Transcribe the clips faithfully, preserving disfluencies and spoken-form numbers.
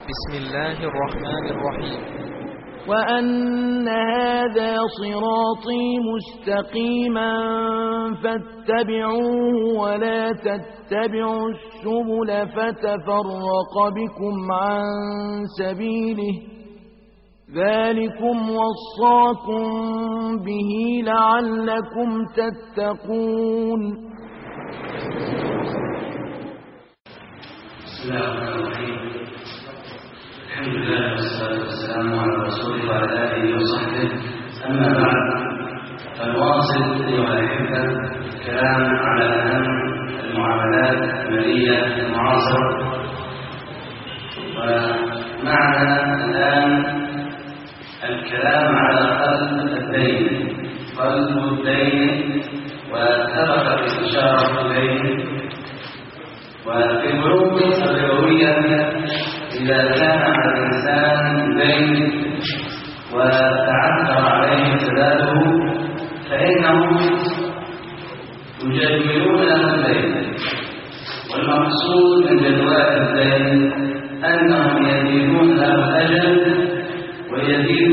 بسم الله الرحمن الرحيم وأن هذا صراطي مستقيما فاتبعوه ولا تتبعوا السبل فتفرق بكم عن سبيله ذلكم وصاكم به لعلكم تتقون. بسم الله الرحمن الرحيم. الحمد لله والصلاة والسلام على رسوله وعلى آله وصحبه. أما بعد فنواصل أيها الأحبة الكلام على أهم المعاملات المالية المعاصرة، ومعنا الآن الكلام على قلب الدين قلب الدين وسبقت الإشارة إليه. وفي البنوك الربوية إذا كان على الإنسان دين وتعثر عليه سداده فإنهم يجدولون له الدين، والمقصود من جدولات الدين أنهم يزيدون له الأجل ويزيد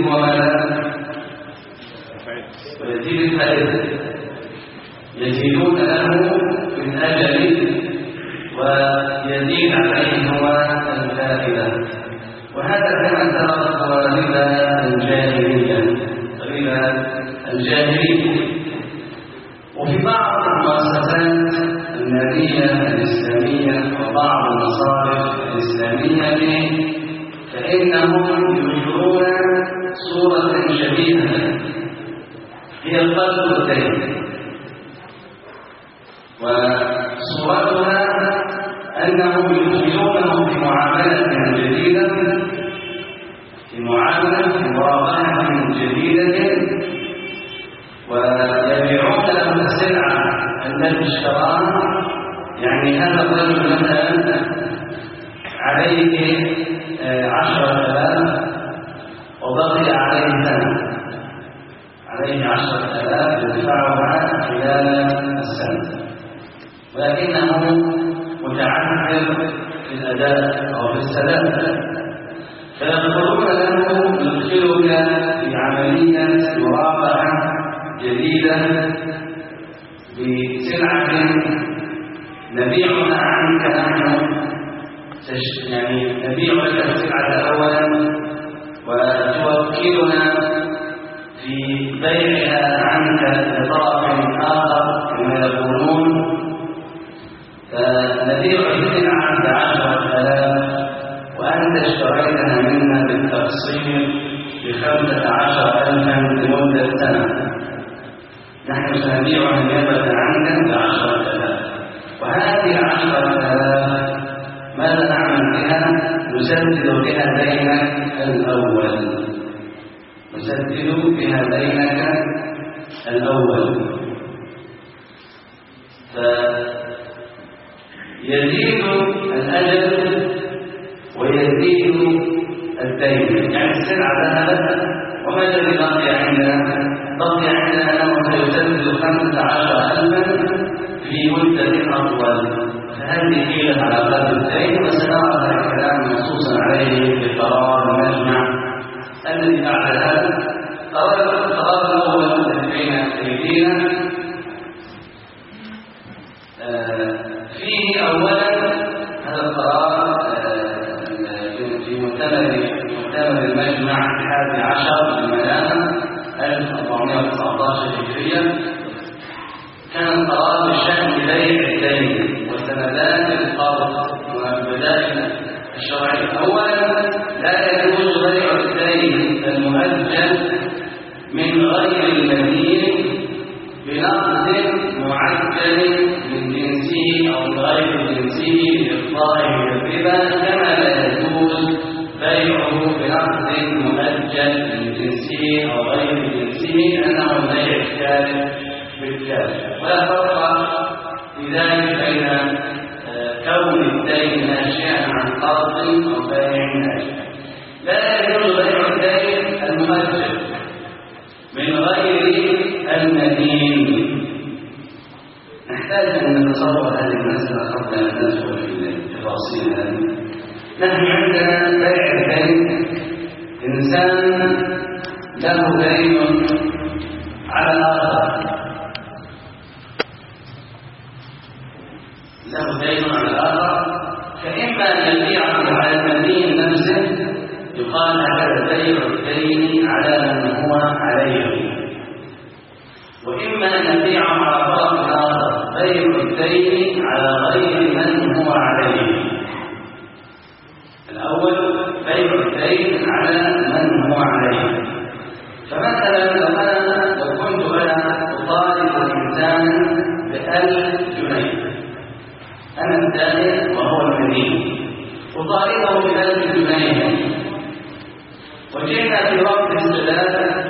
ويزيد الفائدة، يزيدون له في الأجل ويزيد عليه هو الفائدة. وهذا كما ترى ربا الجاهلية ربا الجاهلية. وفي بعض المؤسسات المالية الإسلامية وبعض المصارف الإسلامية فإنهم يجرون صورة شبيهة هي قلب الدين، وصورتها أنهم يدخلونهم في معاملة جديدة في معاملة مرابحة جديدة ويبيعون له السلعة التي اشتراها. يعني هذا الرجل مثلا عليه عشرة آلاف وبقي عليه سنة، عليه عشرة آلاف يدفعها خلال السنة، ولكنه متعثر في الأداء أو في السداد، فيقولون له ندخلك في عملية مرابحة جديدة بسلعة نبيعها عنك نحن، يعني نبيع لك السلعة أولا وتوكلنا في بيعها عنك لطرف آخر كما يقولون، فنبيع السلعة بعشرة آلاف وأنت اشتريتها منا بالتقسيط بخمسة عشر ألفا لمدة سنة، نحن سنبيعها نيابة عنك بعشرة آلاف. وهذه العشرة آلاف ماذا نعمل بها؟ نسدد بها دينك الأول، نسدد بها دينك الأول. فيزيد الأجل ويزيد الدين، يعني السلعة ذهبت وما الذي بقي عندنا؟ بقي عندنا أنه سيسدد خمسة عشر ألفا في مدة أطول، فهذه حيلة على قلب الدين، وسنرى هذا الكلام منصوصا عليه في قرار المجمع الذي بعد هذا. القرار الأول الذي بين أيدينا فيه أولا هذا القرار في مؤتمر المجمع الحادي عشر للمنامة ألف وأربعمائة وتسعة عشر هجرية. كان القرار بشأن بيع الدين وسندات القرض والبدائل الشرعية. أولا لا يجوز بيع الدين المؤجل من غير المدين بنقد معجل من جنسه أو غير جنسه لإفضائه الربا، كما لا يجوز بيعه بنقد مؤجل من جنسه أو غير جنسه أنه بيع الكامل بالكامل. ولا فرق في ذلك بين كون الدين ناشئا عن قرض أو بيع ناشئ. لا يجوز بيع الدين المؤجل من غير المدين. نحتاج أن نتصور هذه المسألة قبل أن ندخل في التفاصيل هذه. نحن عندنا بيع دين. إنسان له دين على الآخر له دين على الآخر فإما أن يبيعه على المدين نفسه يقال هذا بيع الدين على من هو عليه، وإما أن يبيعه على طرف آخر بيع الدين على غير من هو عليه. الأول بيع الدين على من هو عليه. فمثلا لو أنا لو كنت أنا أطالب إنسانا بألف جنيه، أنا الدائن وهو المدين، أطالبه بألف جنيه، وجئنا في وقت السداد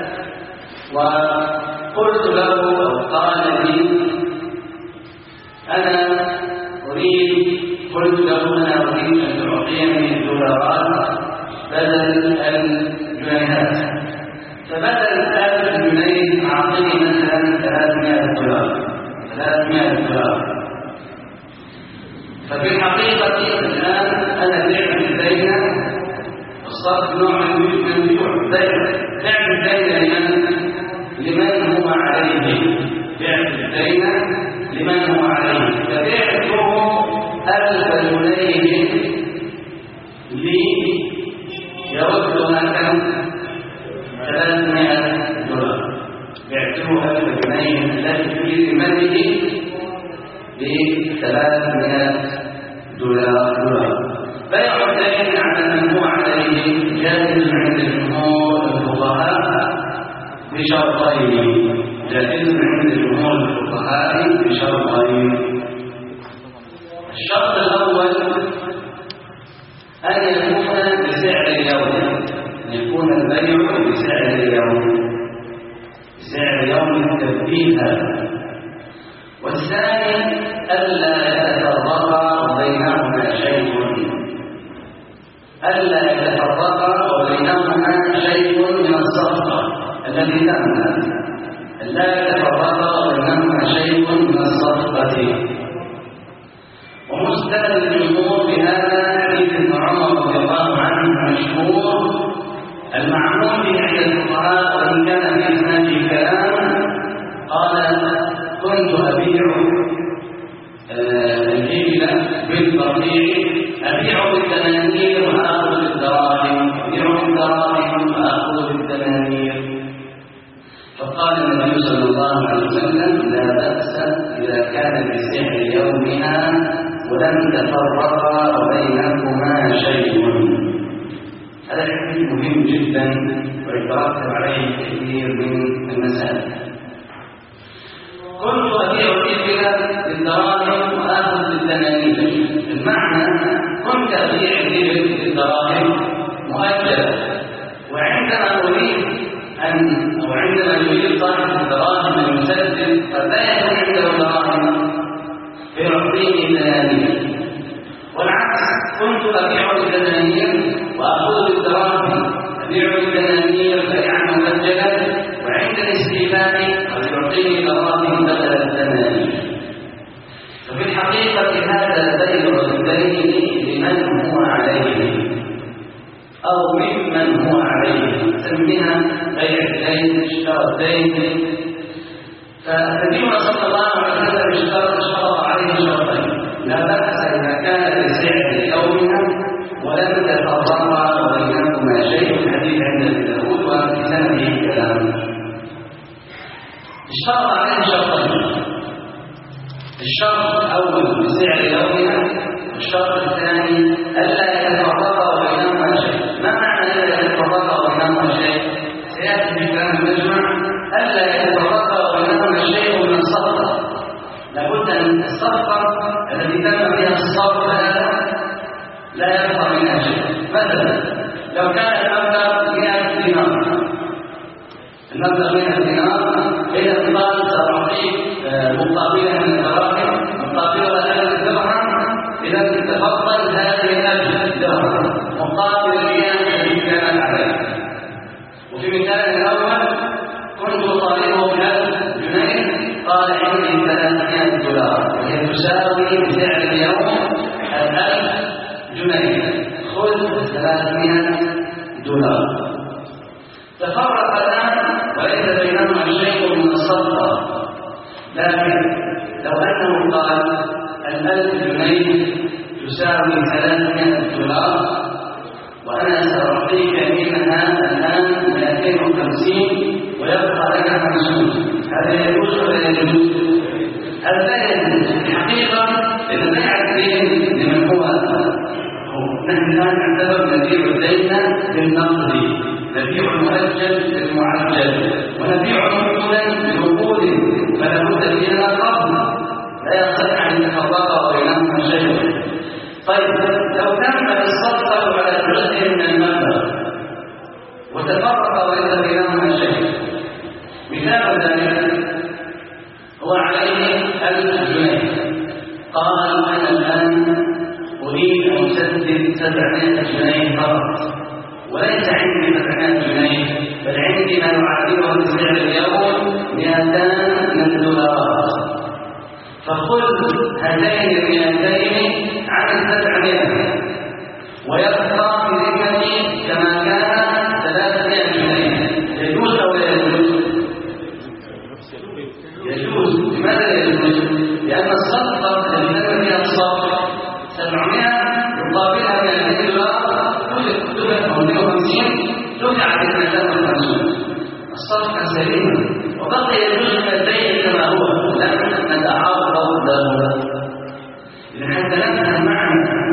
وقلت له أو قال لي أنا أريد قلت له أنا أريد أن تعطيني الدولارات بدل الجنيهات، فبدل ألف جنيه أعطني مثلا ثلاثمائة دولار ثلاثمائة دولار. ففي الحقيقة الآن أنا بعت الدين وصرت نوع من البيوع، بعت الدين لمن هو عليه، بعت الدين لمن هو عليه، فبعته ألف جنيه لي يردها كم؟ ثلاثمائة دولار. بعته ألف جنيه التي في ذمته بثلاثمائة دولار. بيع الدين على من هو عليه جائز عند جمهور الفقهاء بشرطين، جائز عند جمهور الفقهاء بشرطين. الشرط الأول أن يكون بسعر اليوم، أن يكون البيع بسعر اليوم، بسعر يوم التثبيت هذا. والثاني ألا يتفرق بينهما شيء، ألا يتفرق بينهما شيء من الصفقة التي تمت، ألا يتفرق بينهما شيء من الصفقة. ومستند الجمهور بهذا حديث ابن عمر رضي الله عنه مشهور المعمول به عند الفقهاء وإن كان في إسناده كلام. قال كنت أبيع الإبل بالبطيء، أبيع بالدنانير وآخذ بالدراهم، أبيع بالدراهم وآخذ بالدنانير. فقال النبي صلى الله عليه وسلم لا بأس إذا كان بسعر يومها ولم تفرق بينكما شيء. هذا الحديث مهم جدا ويترتب عليه كثير من المسائل. كنت أبيع الإبل بالدراهم وآخذ بالدنانير، المعنى كنت أبيع الإبل بالدراهم مؤجلة، وعندما أريد أن أو عندما يريد صاحب الدراهم أن يسدد قد لا يكون عنده دراهم فيعطيني دنانير، والعكس كنت أبيع بالدنانير وأخذ بالدراهم، أبيع بالدنانير بيعا مؤجلا وعند الاستيفاء قد يعطيني دراهم بدل الدنانير. ففي الحقيقة هذا بيع الدين لمن هو عليه أو ممن هو عليه، سميها بيع الدين، اشترى الدين. فالنبي صلى الله عليه وسلم اشترط اشترط عليه شرطين: لا بأس إذا كان بسعر يومها ولم تفرق بينهما شيء، الحديث عند ابي داود وفي سنده كلام. اشترط عليه شرطين: الشرط الأول بسعر يومها، والشرط الثاني ألا يتفرق بينهما شيء. ما معنى ألا يتفرق بينهما شيء؟ سيأتي في كلام المجمع ألا يتفرق بينهما شيء من الصفقة. لابد أن الصفقة التي تم فيها الصرف هذا لا يبقى منها شيء. مثلا لو كان المبلغ مئة دينار، المبلغ مئة دينار إذا قال سأعطيك مقابلها من الدراهم مقابلها ألف درهم، إذا تتفضل هذه ألف درهم مقابل الريال الذي كان عليه. وفي مثال الأول كنت أطالبه بألف جنيه، قال عندي ثلاثمائة دولار وهي تساوي بسعر اليوم الألف جنيه، خذ ثلاثمائة دولار. تفرق الآن وليس بينهما شيء من الصدقة، لكن لو أنه قال الألف جنيه تساوي ثلاثمائة دولار وأنا سأعطيك منها الآن مئتين وخمسين ويبقى لك خمسون، هذا يجوز ولا يجوز؟ هذا لا يجوز الحقيقة، لأن لا يعرفين لمن هو نحن الآن نعتبر نبيع الدين بالنقد، نبيع المؤجل بالمعجل، ونبيع نقودا بنقود، فلا بد فيها قبض لا يصح أن يتفرق بينهما شيء. طيب لو تم الصدقة على جزء من المبلغ وتفرق وليس بينهما شيء، مثال ذلك هو عليه ألف جنيه، قال أنا الآن أريد أن أسدد سبعمائة جنيه فقط، وليس عندي سبعمائة جنيه بل عندي ما يعادله بسعر اليوم مئتان من الدولارات، فخذ هاتين المئتين عن السبعمائة ويبقى في ذمتي كما كان ثلاثمائة جنيه. يجوز أو لا يجوز؟ يجوز. لماذا يجوز؟ لأن الصدقة التي تم فيها الصرف سبعمائة يقابلها مئتين دولار كتبت أو مئة وخمسين دفعت اثنتين وخمسون، الصدقة سليمة وبقي يجوز مئتين كما هو، لم نتعرض له. إذا حتى نفهم معنى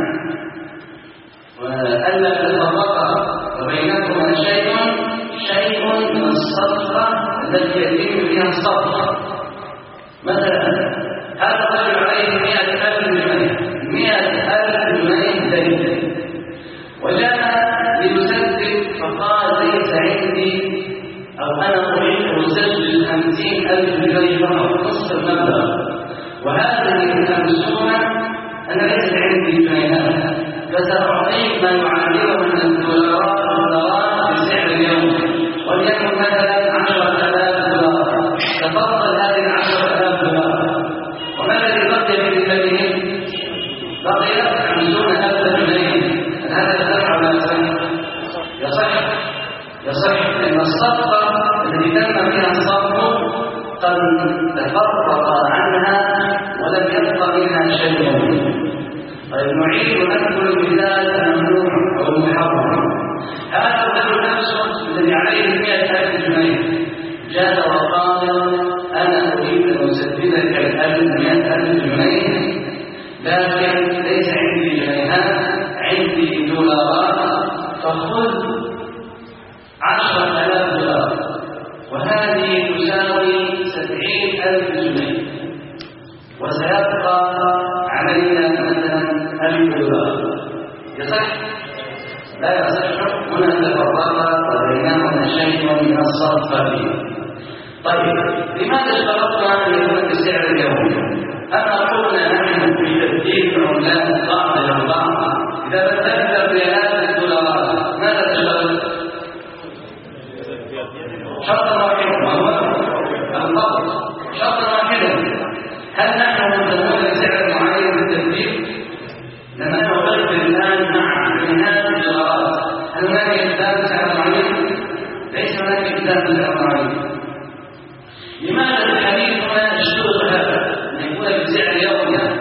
وألا تتفرق وبينكما شيء شيء من الصدقة التي يتم فيها الصدقة. مثلا هذا الرجل عليه مئة ألف جنيه، مئة ألف جنيه دين، وجاء ليسدد فقال ليس عندي أو أنا أريد أن أسدد خمسين ألف جنيه فقط نصف المبلغ، وهذه الخمسون أنا ليس عندي جنيهات، فسأعطيك ما يعادله من الدولارات والدولارات بسعر اليوم، وليكن مثلا عشرة آلاف دولار، تفضل هذه العشرة آلاف دولار، وما الذي بقي في ذمته؟ بقي خمسون ألف جنيه. هذا يصح ولا يصح؟ يصح يصح لأن الصدقة التي تم فيها الصرف قد تفرق عنها ولم يبقى منها شيء. طيب نعيد نذكر المثال الممنوع أو المحرم. هذا الرجل نفسه الذي عليه مئة ألف جنيه جاء وقال أنا أريد أن أسددك الألف مئة ألف جنيه، لكن ليس عندي جنيهات، عندي دولارات، فخذ عشرة آلاف دولار وهذه تساوي سبعين ألف جنيه، وسيبقى علينا مثلا ألف دولار. يصح؟ لا يصح. هنا تفرق وبينهما شيء من الصرف فيه. طيب لماذا اشترطنا أن يكون بسعر اليوم؟ أما قلنا نحن في تبديل العملات بعض إلى بعض، إذا بدلت ريالات الدولارات ماذا تشترط؟ شرطا واحدا وهو القبض، شرطا واحدا. هل نحن ملزمون بسعر معين بالتبديل؟ لما نغلق الآن مع جنيهات الدولارات، هل هناك إلزام بسعر معين؟ ليس هناك إلزام بسعر معين. لماذا الحديث هنا اشترط هذا أن يكون بسعر يومها؟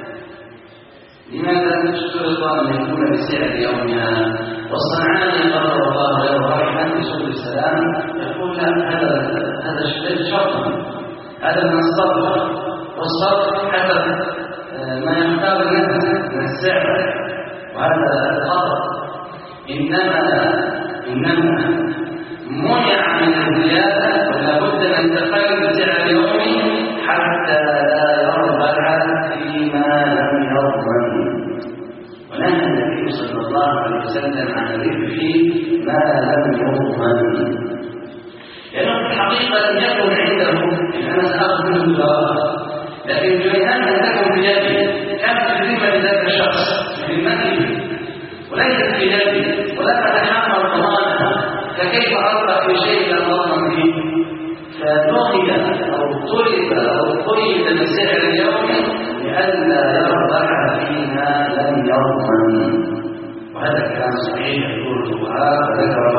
لماذا اشترط أن يكون بسعر يومها؟ والصنعاني قدر الله له رحمه في سبل السلام يقول لا، هذا هذا شرطا، هذا من الصرف، والصرف حسب ما يختار الناس من السعر، وهذا خطأ. إنما إنما منع من الزيادة ولا بد من تقييد بسعر يومي حتى لا يربح فيما لم يضمن، ونهى النبي صلى الله عليه وسلم عن الربح ما لم يضمن، لأنه في الحقيقة لم يكن عنده أنا سأخذ منه دولار، لكن الجنيهات لم تكن في يده، كانت في ذمة ذاك الشخص في ذمته وليست في يده، ولا تتحمل ضمانها، فكيف أربح في شيء لم أضمن فيه؟ فنهي أو طلب أو قيد بسعر اليوم لئلا يربح فيما لم يضمن، وهذا كلام صحيح يقول الفقهاء وذكر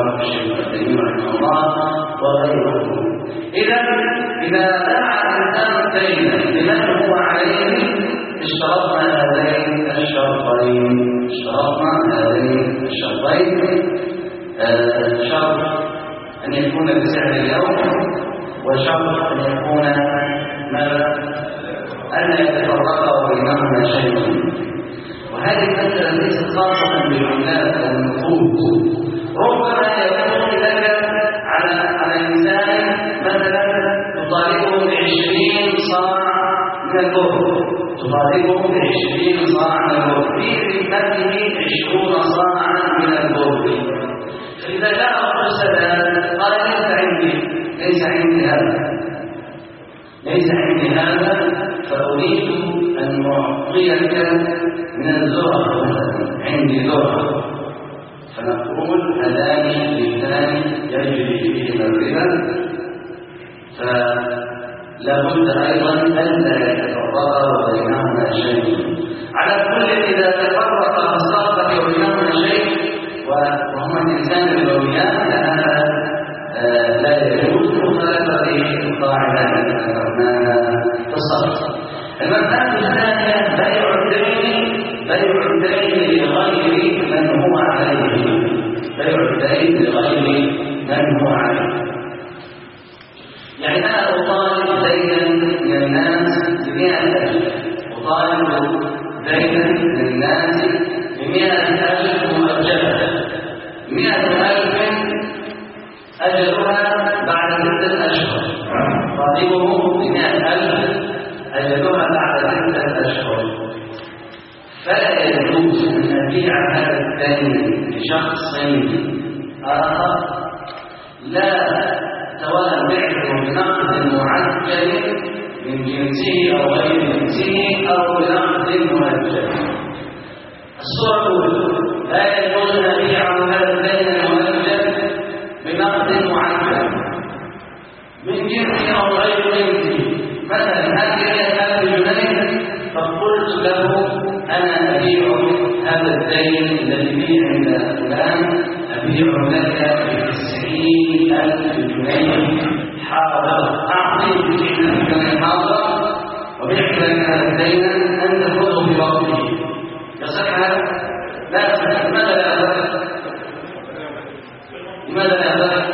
الله وغيره. إذا إذا باع الإنسان الدين بمن هو عليه اشترطنا هذين الشرطين اشترطنا هذين الشرطين آه شرط أن يكون بسعر اليوم، وشرط أن يكون ماذا؟ أن يتفرق بينهما شيء. وهذه المسألة ليست خاصة بالعملات والنقود، ربما يكون لك على على إنسان مثلا تطالبه بعشرين صاع من البر، تطالبه بعشرين صاع من البر، في ذمته عشرون صاعا من البر. فإذا جاء الرسل قال ليس عندي ليس عندي هذا ليس عندي هذا فأريد أن أعطيك من الزرع مثلا، عندي زرع، فنقول هذان الاثنان يجري فيهما الربا، فلا بد أيضا ألا يتفرق بينهما شيء. على كل إذا تفرق فصار بينهما شيء وهما الإنسان الأولياء فهذا لا يجوز مخالفة القاعدة التي ذكرناها في الصرف. المسألة الثانية بيع الدين بيع الدين لغير من هو عليه، بيع الدين لغير من هو عليه. يعني أنا أطالب دينا من الناس بمئة ألف، أطالب دينا من الناس بمئة ألف مؤجلة، مئة ألف أجلها بعد ستة أشهر، طالبه بمئة ألف أجلها بعد ستة أشهر. فلا يجوز أن أبيع هذا الدين لشخص آخر لا سواء بعته بنقد معجل من جنسه أو غير جنسه أو بنقد مؤجل. الصورة الأولى لا يجوز أن أبيع هذا الدين المؤجل بنقد معجل من جنسه أو غير جنسه. مثلا هذه هذا الجنيه فقلت له أنا أبيع هذا الدين الذي لي عند فلان أبيع لك بتسعين ألف جنيه حاضر، أعطي بتسعين ألف جنيه حاضر وبيع لك هذا الدين أن تأخذه بوقته. يصح هذا؟ لا يصح. لماذا لا يصح؟ لماذا لا يصح؟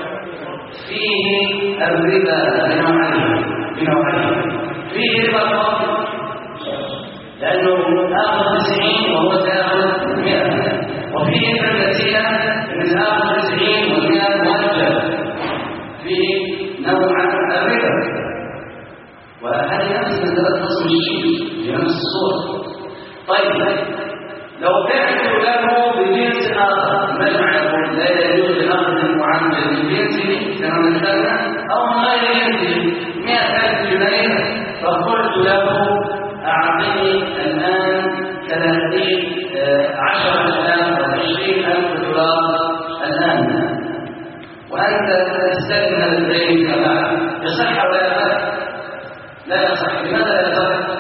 فيه الربا بنوعين بنوعين فيه ربا الفضل لأنه آخذ تسعين وهو سيأخذ مئة، وفيه النسيئة أن سيأخذ تسعين ومئة مؤجل، فيه نوع الربا. وهذه نفس مسألة قسم الشيء بنفس الصورة. طيب لو بعت له بجنس آخر مجمع يقول لا يجوز لأخذ معجل بجنسه كما مثلنا أو غير جنسه مئة ألف جنيه، فقلت له أعطني الآن ثلاثين عشر آلاف وعشرين ألف دولار الآن وأنت تستلم الدين كما يصح ولا يصح؟ لا يصح. لماذا لا يصح؟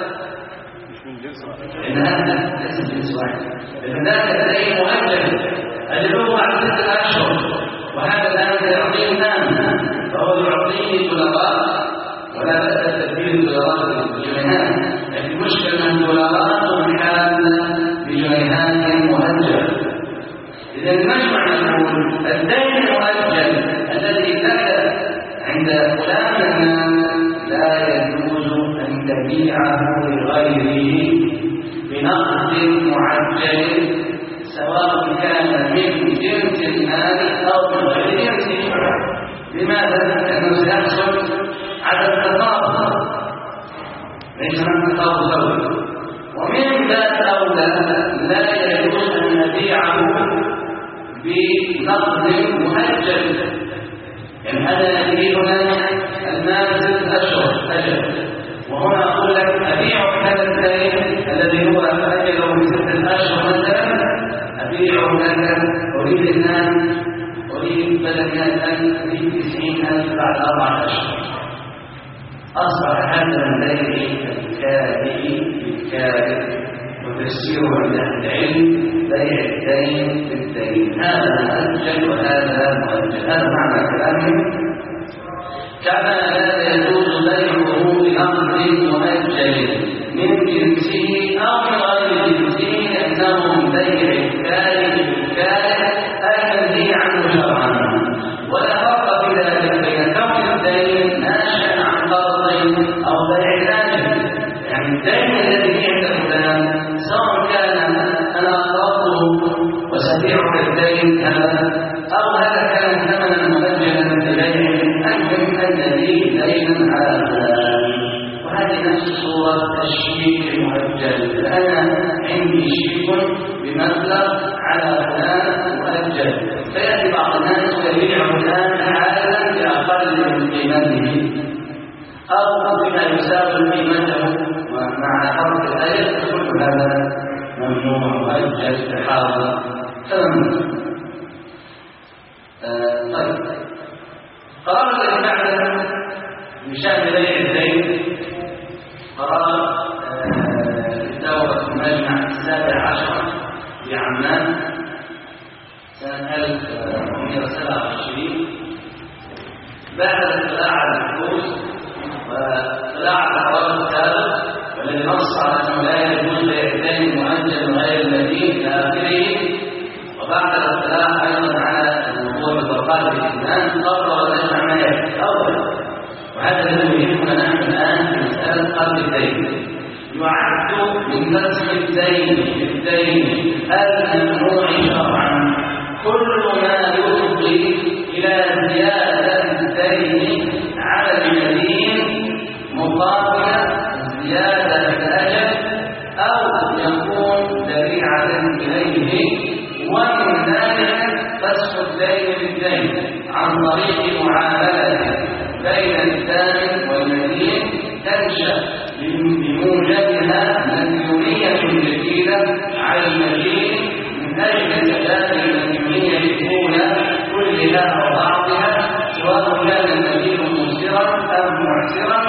إن هذا ليس جنس واحد، لأن ذاك الدين مؤجل أجله بعد ستة أشهر وهذا الآن سيعطيه الآن، فهو يعطيه دولارات ولا بأس تبديل الدولارات بالجنيهات، لكن المشكلة أن الدولارات محالة بجنيهات مؤجلة. إذا المجمع يقول الدين المؤجل الذي لك عند فلان الناس لا يجوز أن تبيعه لغيره بنقد معجل سواء كان من جنس المال أو من غير جنسه. لماذا؟ لأنه سيحصل على التفاضل ليس من تفاضل زوجي، ومن ذات أولى لا يجوز أن نبيعه بنقد مؤجل. يعني أنا لي هنا المال ست أشهر أجل، وهنا أقول لك أبيع هذا الدين الذي هو أجله بستة أشهر مثلا، أبيعه لك أريد الآن أريد بدل مئة ألف أريد تسعين ألف بعد أربعة أشهر. أصبح هذا البيع الكارثي بالكارث وتفسيره عند أهل العلم بيع الدين بالدين، هذا مؤجل وهذا مؤجل. هذا معنى كلامه. كما لا يجوز بيعه بأمر مؤجل من جنسه أو من غير جنسه لأنه من بيع الكائن بالكائن الذي عنه شرعا. ولا فرق في ذلك بين كون الدين ناشئا عن قرض أو بيع ناجل. يعني الدين الذي عند فلان سواء كان أنا أقرضته وسبيعك الدين هذا أو هذا كان ثمنا مؤجلا ببيع المهم الذي دينا على فلان. وهذه نفس صورة الشيك المؤجل. أنا عندي شيك بمبلغ على فلان مؤجل، فيأتي بعض الناس ويبيع فلان حالا بأقل من قيمته أو بما يساوي قيمته مع فرق الأجل، كل هذا ممنوع مؤجل بحاضر فممنوع. آه طيب، قرار الذي بعده بشأن بيع الدين قرار الدورة المجمع السابع عشر في عمان سنة ألف وتسعمائة وسبعة وعشرين بعد الاطلاع على الفلوس واطلاع على القرار السابق والذي نص على أنه لا يجوز بيع الدين مؤجل غير المدين إلى آخره، وبعد الاطلاع أيضا على الموضوع بطاقات الإيمان قرر المجمع ما يأتي أولا، وهذا الذي يهمنا نحن الآن في مسألة قرض الدين. يعد من نسخ الدين الدين الممنوع شرعا كل ما يفضي إلى زيادة الدين على المدين مقابل زيادة الأجل أو يكون ذريعة إليه، ومن ذلك فسخ الدين بالدين عن طريق معاملة بين الدائن والمدين تنشأ بموجبها مديونية جديدة على المدين من أجل سداد المديونية الأولى كلها وبعضها، سواء كان المدين مسرا أو معسرا.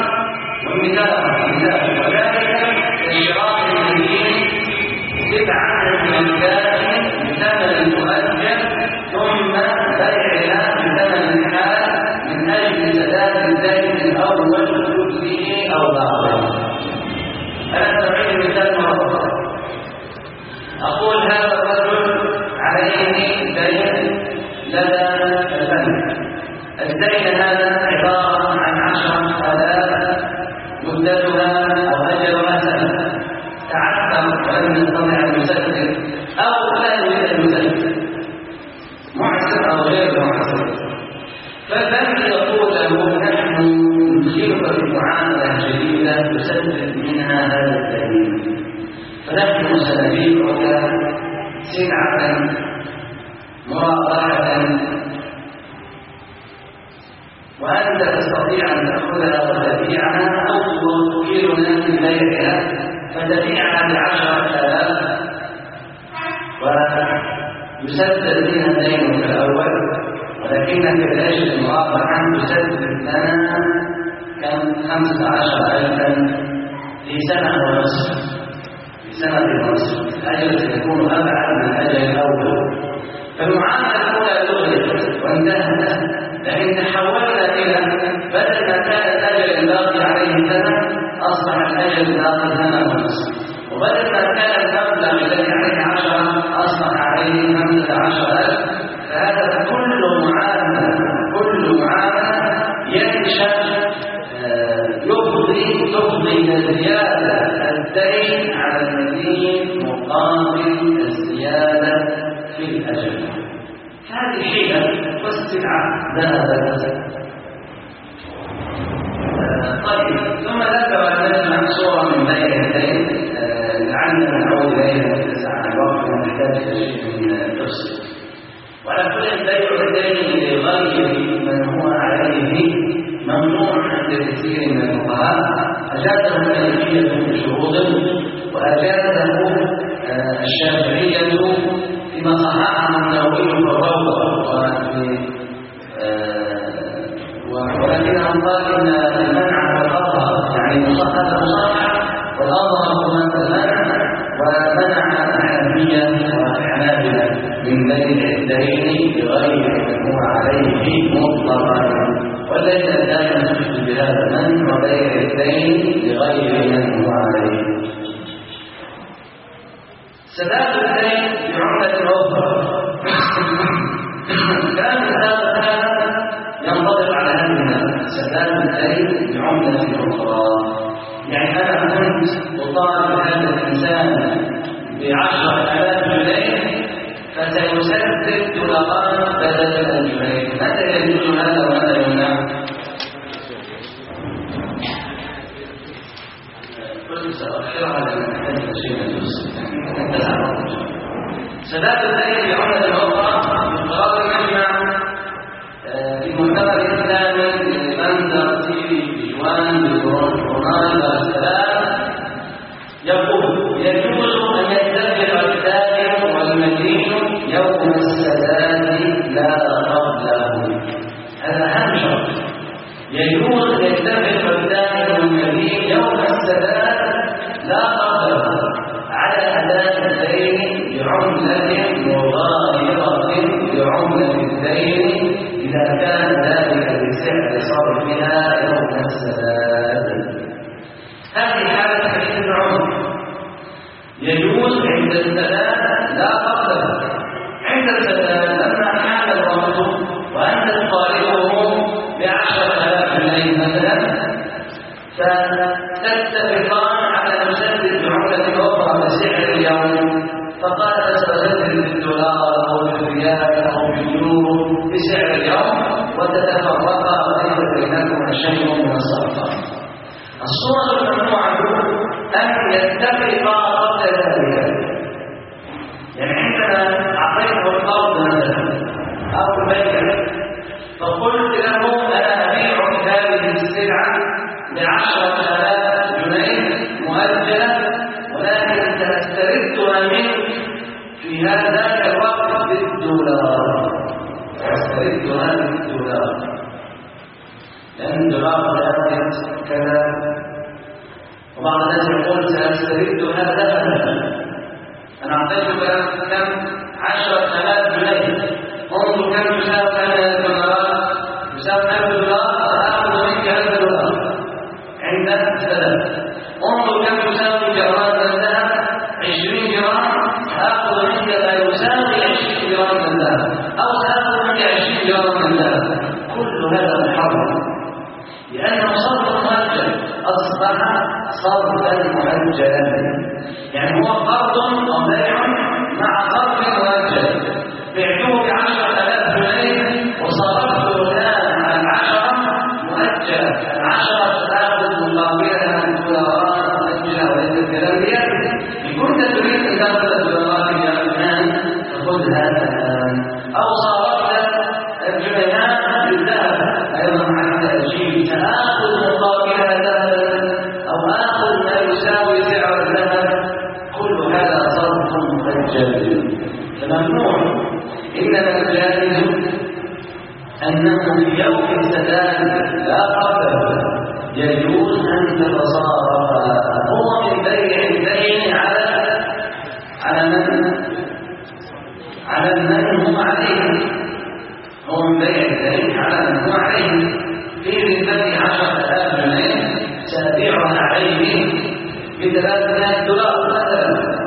والمثال وذلك كشراء المدين بدعة من الدائن بثمن مؤجل ثم بيعها بثمن الحال من أجل سداد الدين الأول كله أو بعضه. أنا أستعيد مثال مرة. أقول هذا الرجل عليه دين لدى البنك، الدين هذا عبارة عن عشرة آلاف مدتها أو أجلها سنة، تعثر ولم يستطع أن يسدد أو لا يريد أن يسدد، معسر أو غير معسر، فالبنك يقول له نحن ندخلك في معاملة جديدة تسدد منها هذا الدين، فنحن سنبيعك سلعة مرابحة وأنت تستطيع أن تأخذها وتبيعها أو توكلنا في بيعها فتبيعها بعشرة آلاف ويسدد منها الدين الأول، ولكنك لأجل المرابحة تسدد لنا كم خمسة عشر ألفا في سنة ونصف في سنة ونصف، الأجل سيكون أبعد من الأجل الأول. فالمعاملة الأولى لغيت وانتهت، لكن تحولنا إلى بدل ما كان الأجل الباقي عليه سنة أصبح الأجل الباقي سنة ونصف، وبدل ما كان المبلغ الذي عليه عشرة أصبح عليه خمسة عشر ألف. فهذا كل معاملة كل معاملة ينشأ يفضي تفضي إلى زيادة الدين على المدين مقابل الزيادة في الأجل. هذه حيلة والسلعة ذهبت. طيب، ثم ذكر المجمع صورة من بيع الدين لعلنا نعود إليها وتسعى الوقت ونحتاج إلى شيء من التفصيل. وعلى كل بيع الدين لغير من هو عليه ممنوع عند كثير من الفقهاء، أجازه المالكية بشروط وأجازه الشافعية فيما صححه النووي في الروضة، ولكنهم قالوا إن المنع هو الأظهر، يعني المصحح مصحح والأظهر هو المنع، ومنع الحنفية والحنابلة من بيع الدين الدين بغير من هو عليه مطلقا، وليس دائما تشبه بهذا من وبيع الدين بغير من هو عليه. سداد الدين بعملة أخرى كان هذا ينطبق على هذا سداد الدين بعملة أخرى. يعني أنا كنت أطالب هذا الإنسان بعشرة آلاف جنيه فسيسدد دولارات بدل الجنيه، متى يجوز هذا ومتى يمنع؟ كنت سأخرها لأن أحتاج شيء يجوز. سداد الدين بعملة أخرى من قرار المجمع في المؤتمر الإسلامي لمنزل سيدي ديوان بالبروناي والسلام يقول يجوز أن يتفق الدائن والمدين يوم السداد لا قبله. هذا أهم شرط. يجوز أن يتفق الدائن والمدين يوم السداد لا قبله على أداء الدين بعملة مغايرة بعملة الدين إذا كان ذلك بسعر صرفها يوم السداد. هذه حالة حديث العمر. يجوز عند السداد لا قبله. عند السداد لما حال الوقت وأنت تطالبه بعشرة آلاف جنيه مثلا فتتفقان على مسدد بعملة أخرى بسعر اليوم، فقال سأسدد بالدولار أو بالريال أو باليورو بسعر اليوم وتتفرقا وليس بينكما شيء من الصرفات. الصورة الممنوعة أن يتفقا قبل ذلك. يعني عندما أعطيته القرض مثلا أو البيع فقلت له أنا أبيع هذه السلعة بعشرة آلاف جنيه مؤجلة ولكن سأستردها منك في هذا الوقت بالدولار. سأستردها بالدولار لأن الدولار ذات كذا. وبعض الناس يقول سأستردها ذهبا. أنا أعطيتك كم؟ عشرة آلاف جنيه. انظر كم تساوي ثمانية دولارات. تساوي ألف دولار فآخذ منك ألف دولار عند السداد. انظر كم تساوي جرام من الذهب. عشرين جرام آخذ منك لا يساوي عشرين جرام من الذهب أو سآخذ منك عشرين جرام من الذهب. كل هذا محرم لأنه صرف مؤجل، أصبح صرفا مؤجلا. يعني هو قرض أو بيع مع صرف مؤجل. بعته بعشرة آلاف جنيه وصرفته الآن على العشرة مؤجلة. العشرة تأخذ مقابلها الدولارات مؤجلة وليس الكلام بيده. إن كنت تريد أن تأخذ الدولارات إلى الآن فخذها الآن، أو صرفت الجنيهات بالذهب أيضا عن تأجيل سآخذ مقابلها ذهبا أو آخذ ما يساوي سعر الذهب. كل هذا صرف مؤجل فممنوع. إنما الجائز أنه في يوم السداد لا قبله يجوز أن تتصارف. هو من بيع الدين على على من على من هم عليه. هو من بيع الدين على من هو عليه. في ربة عشرة آلاف جنيه سأبيعها عليه بثلاثمائة دولار مثلا،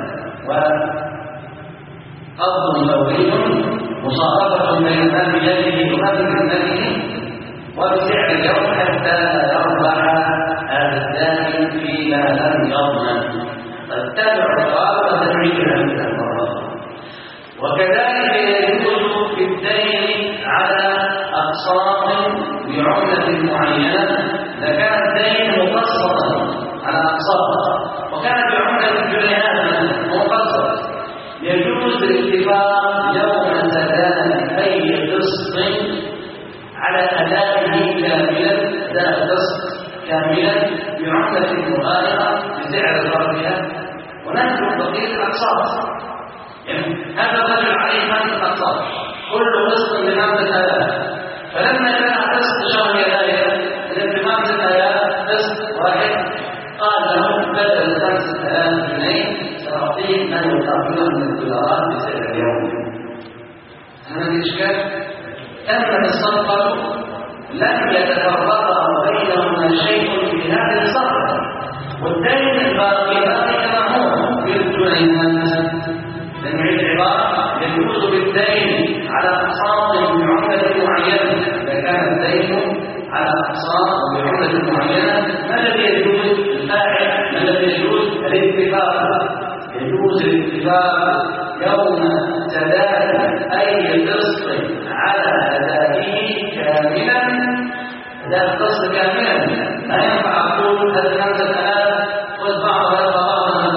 وقبض طويل مصارفة بين مال بيده ومال ذمته وبسعر اليوم حتى لا يربح هذا الدائن فيما لم يضمن. فاتبع القرار وتنعيدها من المرات. وكذلك يجوز في الدين على أقساط بعملة معينة إذا كان الدين مقسطا على أقساط وكان بعملة الجنيهات مقسط. يجوز الاتفاق يوم سداد أي قسط على أدائه كاملا، أداء قسط كاملا بعملة مغايرة بسعر صرفها ونحن بقية الأقساط. يعني هذا الرجل عليه خمسة أقساط كل قسط بخمسة آلاف، فلما كان قسط شهر يناير بخمسة آلاف قسط واحد قال له بدل خمسة آلاف جنيه سأعطيك ما يقابله من الدولارات بسعر اليوم. هذا الإشكال أما الصدقة لم يتفرق بينهما شيء في هذه الصدقة، والدين الباقي باقي كما هو بالجنيهات. لأن العبارة يجوز بالدين على أقساط بعملة معينة. إذا كان الدين على أقساط بعملة معينة، ما الذي يجوز الفاعل؟ ما الذي يجوز الاتفاق؟ يجوز الاتفاق يوم سداد أي قسط على أدائه كاملا. إذا القسط كاملا لا ينفع أقول هذا خمسة آلاف خذ بعضها بعضها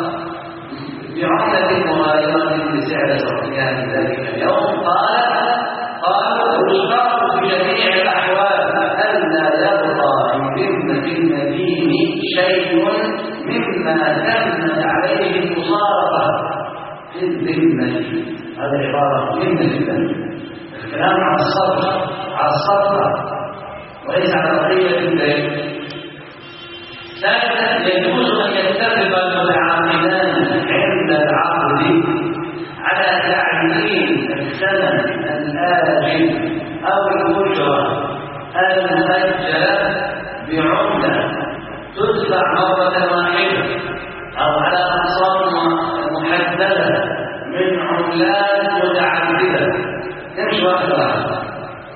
بعملة مغايرة بسعر صرفها في ذلك اليوم. قال قالوا يشترط في جميع الأحوال ألا يبقى في ذمة المدين شيء مما تمت عليه المصارفة في الذمة. هذه عبارة من الذمة، الكلام عن الصرف على الصرف وليس على بقية الدين. ثالثا يجوز أن يتفق المتعاقدان عند العقد على تعيين الثمن الآجل أو الأجرة المؤجلة بعملة تدفع مرة واحدة أو على أقساط محددة من عملات متعددة. نمشي واحد واحد.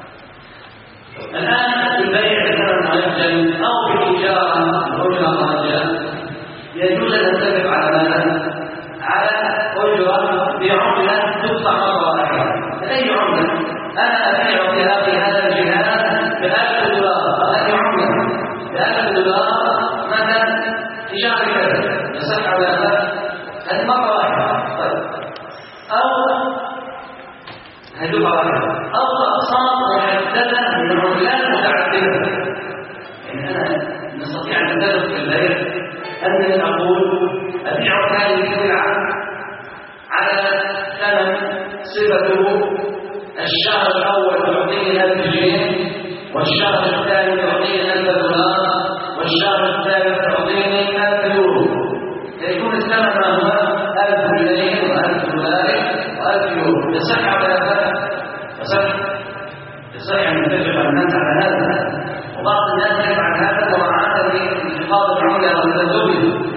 الآن البيع بثمن مؤجل أو بالإجارة بأجرة مؤجلة يجوز أن نتفق على ماذا؟ على أجرة بعملة تدفع مرة واحدة. أي عملة؟ أنا أبيع فيها في هذا الجهاز بألف دولار. أي عملة؟ بألف دولار مثلا في شهر كذا. يصح على هذا؟ هذه مرة واحدة. طيب. أو هذه مرة واحدة. أو أقساط محددة من عملات متعددة. يعني أنا نستطيع أن نتفق في البيع أنني أقول أبيع هذه السلعة على ثمن صفته الشهر الأول تعطيني ألف جنيه، والشهر الثاني تعطيني ألف دولار، والشهر الثالث تعطيني ألف يورو. يكون الثمن ما هو ألف جنيه وألف دولار وألف يورو. يصح على هذا؟ يصح يصح أن نتفق الناس على هذا، وبعض الناس يفعل هذا مراعاة لانخفاض العملة والتزويد،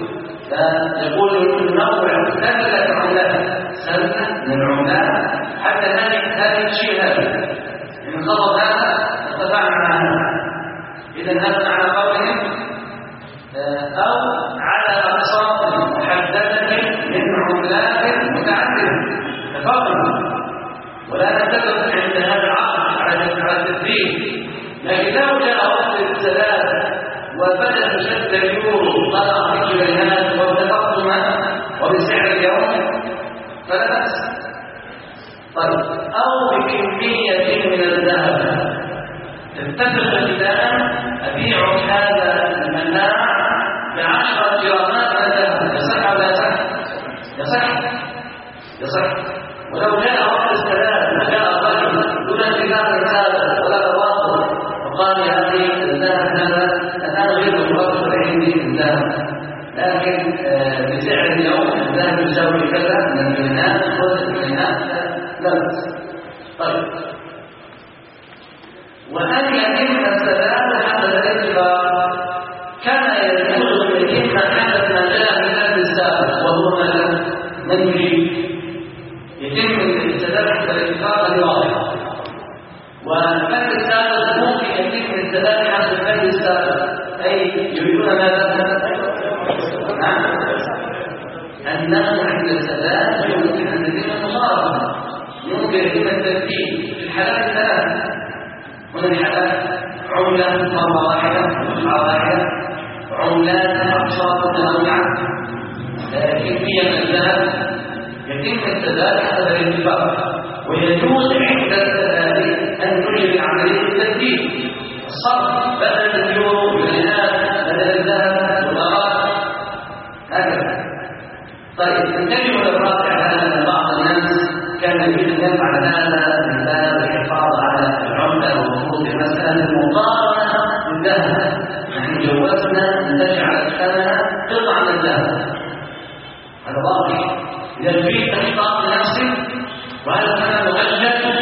فيقول ننوع ثلاثة عملات سنة من العملات حتى هذه الشيء هذا إن انخفض هذا ارتفعنا مع هذا. إذا هذا معنى قولهم أو على أقساط محددة من عملات متعددة تفاضل، ولا نتفق عند هذا العقد على التدريب. لكن لو جاء وقت السداد وبدأ شد اليورو طلع في جنيهات واتفقتما وبسعر اليوم فلا بأس. طيب. أو بكمية من الذهب تتفق الآن أبيع هذا المتاع بعشرة جرامات من الذهب. يصح ولا يصح؟ يصح يصح. ولو جاء وقت السداد وجاء الرجل دون اتفاق هذا ولا تواصل وقال يا أخي الذهب هذا أنا أريد الرجل عندي الذهب، لكن بسعر اليوم الذهب يساوي كذا من الجنيهات خذ الجنيهات لا بأس. طيب. وأن يتم السداد حسب الاتفاق كما يجوز أن يتم حسب ما جاء من أهل السابق وهو ماذا؟ من يجيب يتم السداد حسب الاتفاق الواضح. والفرد السابق ممكن يتم السداد حسب الفرد السابق، أي يريدون ماذا؟ نعم. الناس عند السداد يمكن أن تتم المصارفة، يمكن يتم الترتيب في الحالات الثلاث. هنا الحالات عملة مرة واحدة دفعة واحدة، عملات أقساط متنوعة، كمية من الذهب يتم السداد حسب الاتفاق. ويجوز عند السداد أن تجري عملية الترتيب الصرف بدل اليورو بالجنيهات بدل الذهب دولارات هكذا. طيب. الكلمة الرابعة هذا بعض الناس كان يريد أن يفعل هذا من باب الحفاظ على العملة وخصوص مسألة المقارنة بالذهب. نحن جوزنا أن تجعل الثمن قطعة من الذهب، هذا واضح. إذا تريد تحقيق لنفسك وهذا الثمن مؤجل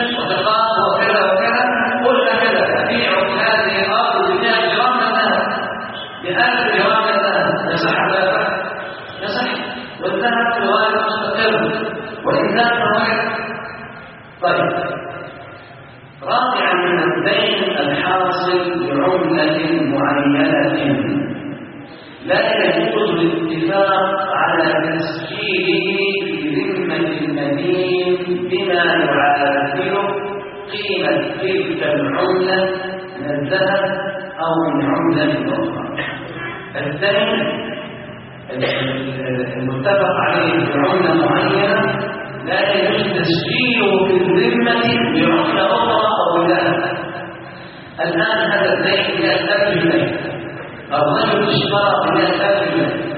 درجة. رابعا من الدين الحاصل بعملة معينة لا يجوز الاتفاق على تسجيله في ذمة المدين بما يعادل قيمة تلك العملة من الذهب أو من عملة أخرى. الدين المتفق عليه بعملة معينة لا يجوز تسجيله في الذمة بعملة أخرى أو لا. الآن هذا الدين مئة ألف جنيه، الرجل اشترى بمئة ألف جنيه،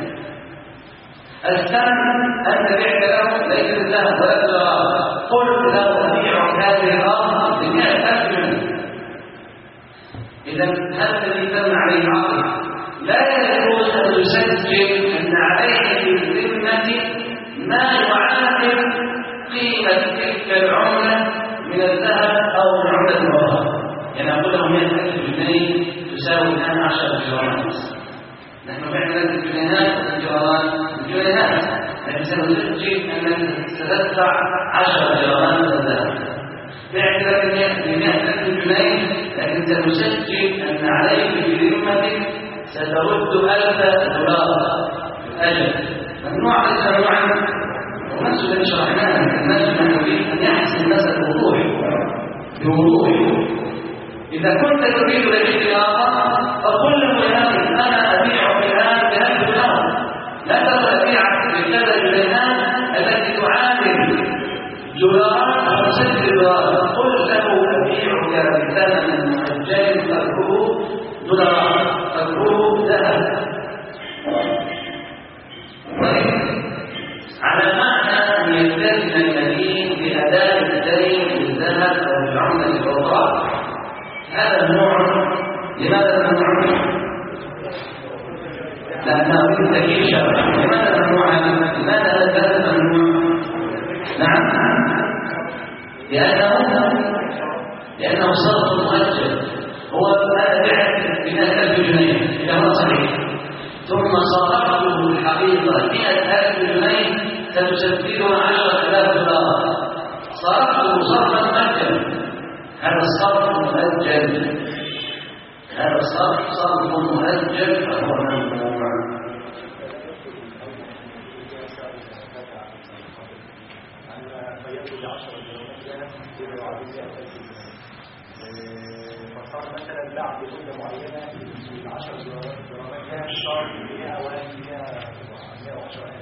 الثمن أنت بعت له ليس الذهب ولا الدراهم، قل له أبيعك هذه الأرض بمئة ألف جنيه. إذا هذا الذي تم عليه عقد لا يجوز أن يسجل أن عليه في الذمة ما يعادل قيمة تلك العملة من الذهب أو من عملة أخرى. يعني أقول له مئة ألف جنيه تساوي الآن عشرة جرامات. نحن بعنا لك الجنيهات والجرامات الجنيهات، لكن سنسجل أنك ستدفع عشرة جرامات من الذهب. بعت لك بمئة ألف جنيه، لكن سنسجل أن عليك في ذمتك سترد ألف دولار أجل. ممنوع ليس ممنوعا، ونفس الذي شرحناه. الناس نريد أن يحسن المسألة بوضوح بوضوح. إذا كنت تريد الاشتراك فقل له يا أخي أنا أبيعك الآن بهذا الأمر، لا تقل أبيعك بكذا الجنيهات التي تعادل دولارات أو ست دولارات. قل له أبيعك بثمن مؤجل قدره دولارات قدره ذهب. على معنى أن يلتزم المدين بأداء الدين بالذهب أو بالعملة الأخرى. هذا النوع لماذا ممنوع؟ لأنه من تكييف شرعي. لماذا ممنوع؟ لماذا هذا ممنوع؟ نعم، لأنه لأنه صرف مؤجل. هو هذا بعت بمئة ألف جنيه إذا هو صحيح، ثم صرفته الحقيقة مئة ألف جنيه ستسددها عشرة آلاف دولار. صرفته صرفا مؤجلا. هذا الصرف مؤجل، هذا الصرف صرف مؤجل فهو ممنوع. فصار مثلا باع بمده معينه ب عشرة جرامات كان صار ب مئة او مئة وعشرة.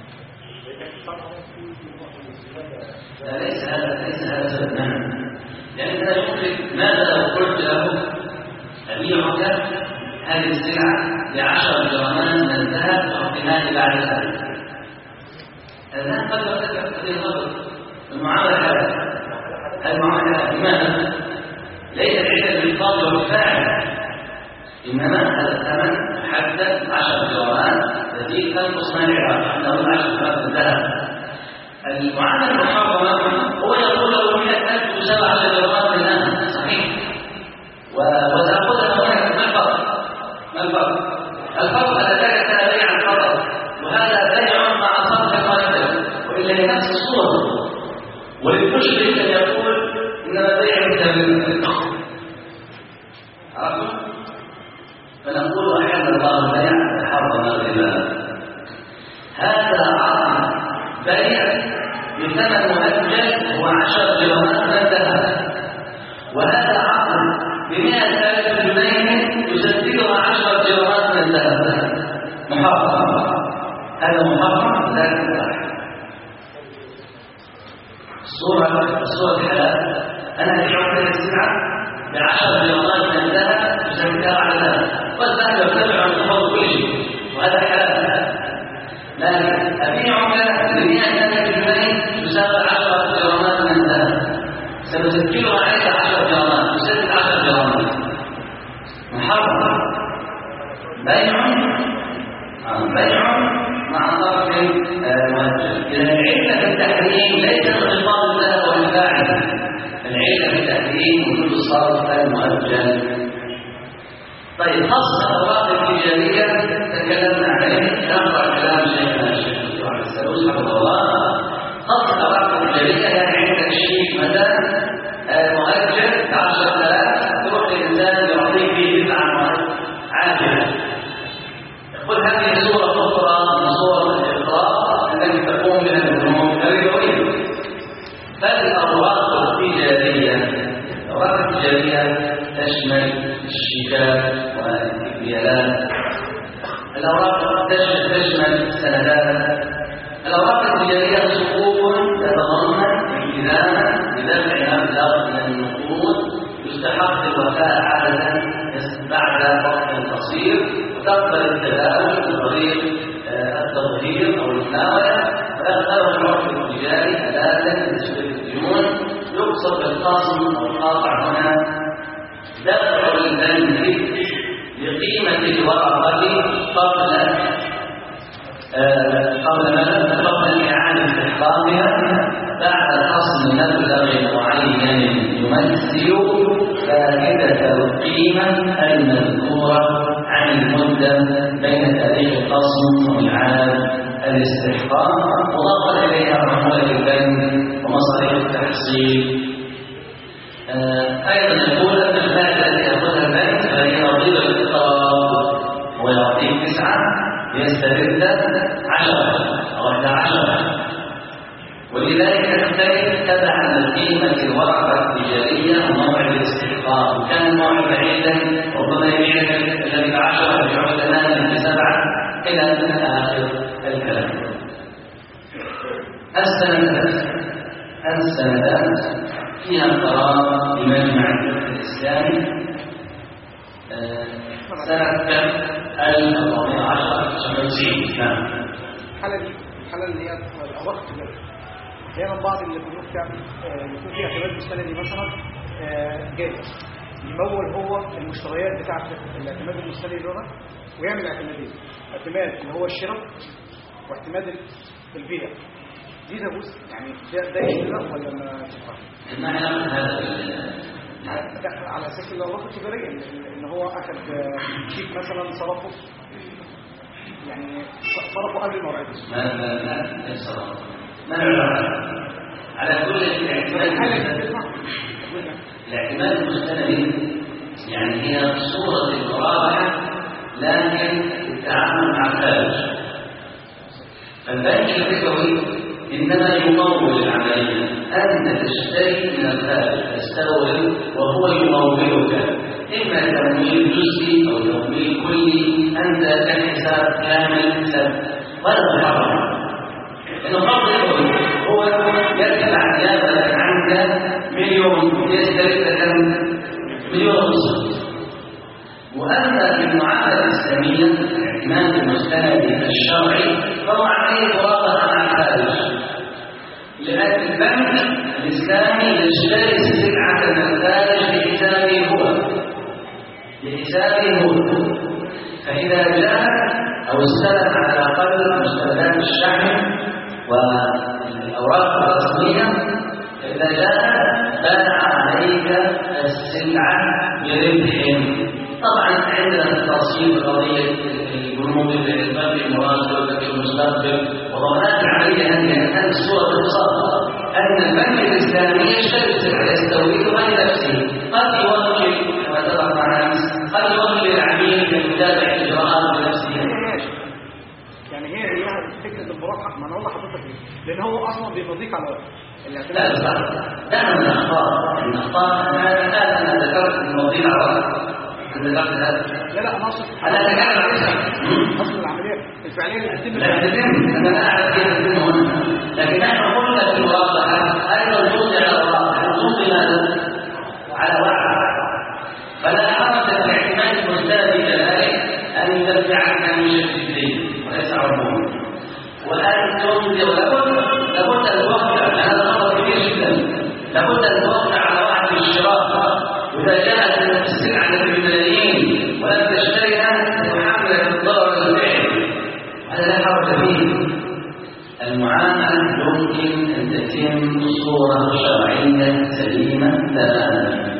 لا ليس هذا ليس هذا سببا، لأن لا يمكن. ماذا لو قلت له أبيعك هذه السلعة بعشر جرامات من الذهب واحتمال بعد ذلك؟ الذهب قد يرتفع قد ينخفض. المعاملة هذا المعاملة لماذا؟ ليس عند الفاضل والفاعل، إنما هذا الثمن محدد عشر جرامات التي تنقص من العراق أنه عشر جرامات من الذهب. المعاملة المحرمة هو يقول له مئة ألف تساوي عشر جرامات من الذهب صحيح، وتأخذها هناك. ما الفرق؟ ما الفرق؟ الفرق أن ذلك كان بيعا فقط، وهذا بيع مع صرف مؤجل، وإلا هي نفس الصورة. وللمشرك أن يقول إنما بيع مثل عرفتم؟ فنقول أحل الله البيع وحرم الربا. هذا عقد بيع بثمن مؤجل هو عشر جرامات من الذهب، وهذا عقد بمئة ألف جنيه يسددها عشر جرامات من الذهب. محرم، هذا محرم لا يباح. الصورة الصورة الحلال أنا أبيعك هذه السلعة بعشر جرامات من الذهب تسددها على الذهب، والذهب يرتفع عن الحوض كل شيء وهذا حلال. لكن أبيعك بمئة ألف جنيه تساوي عشرة جرامات من الذهب، سنسجلها عليك عشر جرامات، تسدد عشر جرامات. محرم. بيع بيع مع طرف مؤجل. إذا العلة في التحريم ليس انخفاض الذهب والفاعل، العلة في التحريم وجود الصرف المؤجل. طيب، خاصة الأوراق التجارية تكلمنا عليه. نقرأ كلام شيخنا الشيخ عبد السلوس حفظه الله. خاصة الأوراق التجارية يعني عندك شيء مثلا الأوراق التجارية تشمل الشيكات والإكمالات. الأوراق تشمل السندات. الأوراق التجارية صكوك تتضمن التزاما بدفع مبلغ من النقود يستحق الوفاء عادة بعد وقت قصير، وتقبل التداول بطريق التظهير أو المناولة، ويختار العرف التجاري أداة لتسوية الديون. يقصد بالخاصم أو القاطع هنا دفع البنك لقيمة الورقة قبل قبل قبل إعادة استحقاقها بعد خصم مبلغ معين يمثل فائدة القيمة المذكورة عن المدة بين تاريخ الخصم وميعاد الاستحقاق، مضافا إليها عمولة البنك ومصاريف التحصيل. أيضا يقول أن الفائدة التي يأخذها البنك فهي نظير الاقتراض، هو يعطيك تسعة ليسترد عشرة أو إحدى عشرة، ولذلك تختلف تبعا لقيمة الورقة التجارية وموعد الاستحقاق. كان الموعد بعيدا ربما يبيع الذي بعشرة يبيع ثمانية بسبعة إلى آخر الكلام. السندات السندات فيها قرار بمجمع الفقه الإسلامي سنة ألف وأربعمائة وعشرة وتسعين. نعم. الحالة دي الحالة اللي هي الأوراق التجارية أحيانا بعض البنوك تعمل يكون فيها اعتماد مستندي مثلا جاهز، يمول هو المشتريات بتاعة الاعتماد المستندي ده ويعمل اعتمادين، اعتماد اللي هو الشراء واعتماد البيع. دي تجوز يعني ده ده يشترى ولا ما تنفعش؟ ما نعمل هذا على اساس الاوراق التجاريه ان هو اخذ شيك مثلا صرفه يعني صرفه قبل موعده. ما لا لا صرفه ما نعلم على كل الاعتماد الاعتماد المستندي يعني هي صورة المرابحة لكن التعامل مع الخارج. فالبنك الربوي إنما يمول العملية، أنت تشتري من الخارج تستورد وهو يمولك، إما تمويل جزئي أو تمويل كلي، أنت كحساب كامل سد ولا محرم. إنه فرض ربوي هو يدفع زيادة عنك مليون يسترد لك مليون ونصف. وأما في المعاملة الإسلامية الاعتماد المستند الشرعي فهو عليه مرابطة مع الخارج، لأن البنك الإسلامي يشتري السلعة من الخارج بحسابه هو بحسابه هو فإذا جاء أو استلم على الأقل مستندات الشحن والأوراق الرسمية، فإذا جاء باع عليك السلعة بربح. طبعا عندنا تفاصيل قضية البنوك البنك المراسل والبنك المستقبل وضمانات العملية هذه كانت صورة اقتصاد أن البنك الإسلامي يشتري السلعة يستوردها لنفسه، قد يوكل كما ترى مع الناس قد يوكل العميل لمتابعة الإجراءات بنفسه. يعني هي هي فكرة المراقبة ما أنا أقول لحضرتك لأن هو أصلا بيمضيك على لا صح ده من الأخطاء الأخطاء أنا أنا ذكرت المضيق على لا لا انا اقصد انا اتكلم عن اصل العمليه الفعليه اللي بتتم لا بتتم انا لا اعرف كيف تتم هنا، لكن نحن قلنا في المراقبه ايضا توضع على توضع على وعي، فلا حرج في اعتماد المستند كذلك ان يدفع عنك من شكل وليس عرضه، وان توضع لابد لابد ان توقع هذا خطر كبير جدا، لابد ان توقع على وعي الشراء، واذا جاءت السلعه بالملايين ولم تشتريها تحمل الضرر الفعلي هذا لا حرج فيه. المعامله يمكن ان تتم بصوره شرعيه سليمه تماما.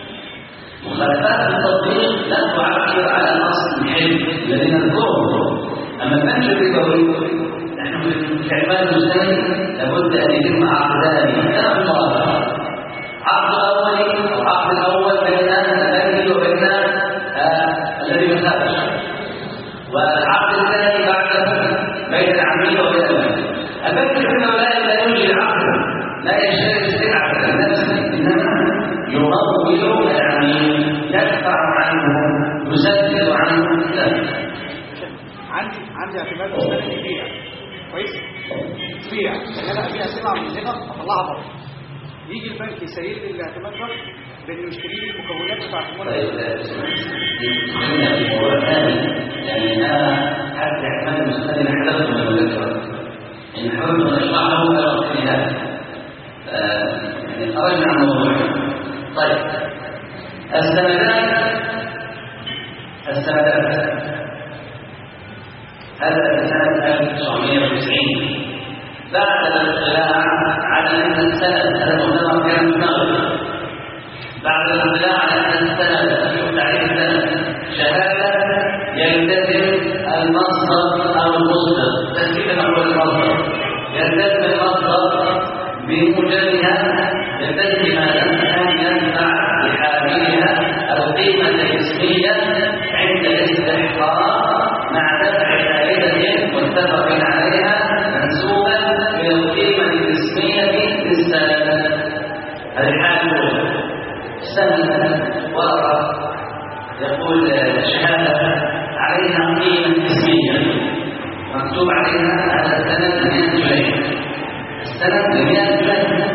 مخالفات التطبيق لا تعكر على الاصل الحلم الذي نذكره. اما البنك الربوي نحن في اعمال المستند لابد ان يتم عقدان كما في المرابحه، عقد اولي او عقد الاول بين البنك وبين الذي يخالف، والعقد الثاني بعد بين العميل وبين البنك. البنك الربوي لا يوجد عقد، لا يشتري السلعه لنفسه انما يمول عندي اعتماد مستند يبيع كويس بيع ان انا ابيع سلعه من هنا اطلعها بره يجي البنك يسير لي الاعتماد ده بانه يشتري لي المكونات بتاعت المنتج. يعني انا حتى اعتماد مستند حدث من الذكر ان حاولت ان اشرحه ولا اقول هذا يعني خرجنا عن الموضوع. طيب السندات السندات هذا سنة ألف وتسعمائة وتسعين بعد الاطلاع على أن السند هذا المؤتمر كان في المغرب بعد الاطلاع على أن السند تعريف السند شهادة يلتزم المصدر أو المصدر تسجيل مفعول المصدر يلتزم المصدر بموجبها يلتزم أن ينفع لحاملها القيمة الاسمية عند الاستحقاق مع دفع فائدة متفق عليها منسوبة إلى القيمة الاسمية للسند. هذه الحالة الأولى. سند ورقة يقول شهادة عليها قيمة اسمية مكتوب عليها هذا السند مئة جنيه السند بمئة جنيه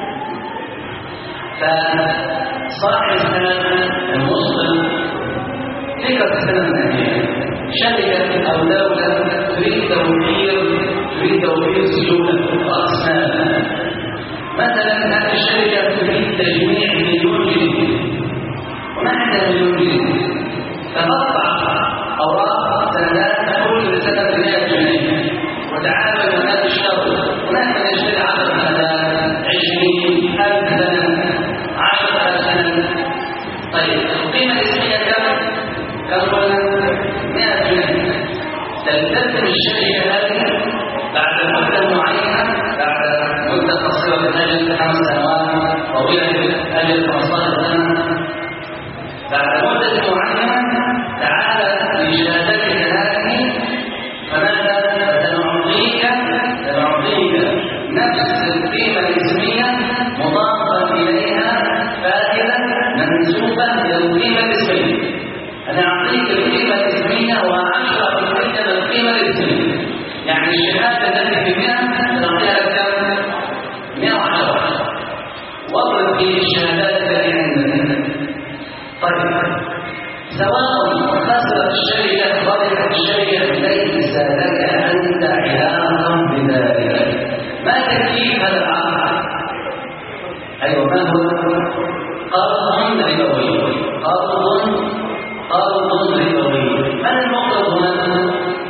فصاحب السند المسلم فكرة السند النهائية شركة أو دولة تريد توفير تريد توفير سيولة وأقسام مثلا هذه الشركة تريد تجميع مليون جنيه وما عندها مليون جنيه فتطبع أوراق سندات كل سنة بمئة جنيه وتعامل الناس يشتروا هناك من يشتري عشر سندات عشرين ألف سنة عشرة سنة. طيب القيمة الاسمية كم؟ كم قلنا؟ مئة جنيه. تلتزم الشركة هذه بعد مدة معينة بعد مدة قصيرة من أجل خمس سنوات طويلة من أجل خمسطاشر سنة بعد مدة معينة تعالت لشهادتك هذه فماذا؟ سنعطيك سنعطيك نفس القيمة الاسمية مضافة إليها فائدة منسوبة إلى القيمة الاسمية. أنا أعطيك القيمة الاسمية وعشرة بالمئة من القيمة الاسمية يعني الشهادة التي في مئة سنعطيها كم؟ مئة وعشرة واضرب في الشهادات التي عندنا. طيب سواء خسرت الشركة ربحت الشركة ليس لك أنت علاقة بذلك. ما تكفيك هذا العقد؟ أيوة ما هو؟ قرض ربوي قرض قرض ربوي. من المقرض هنا؟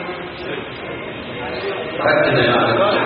ركز يا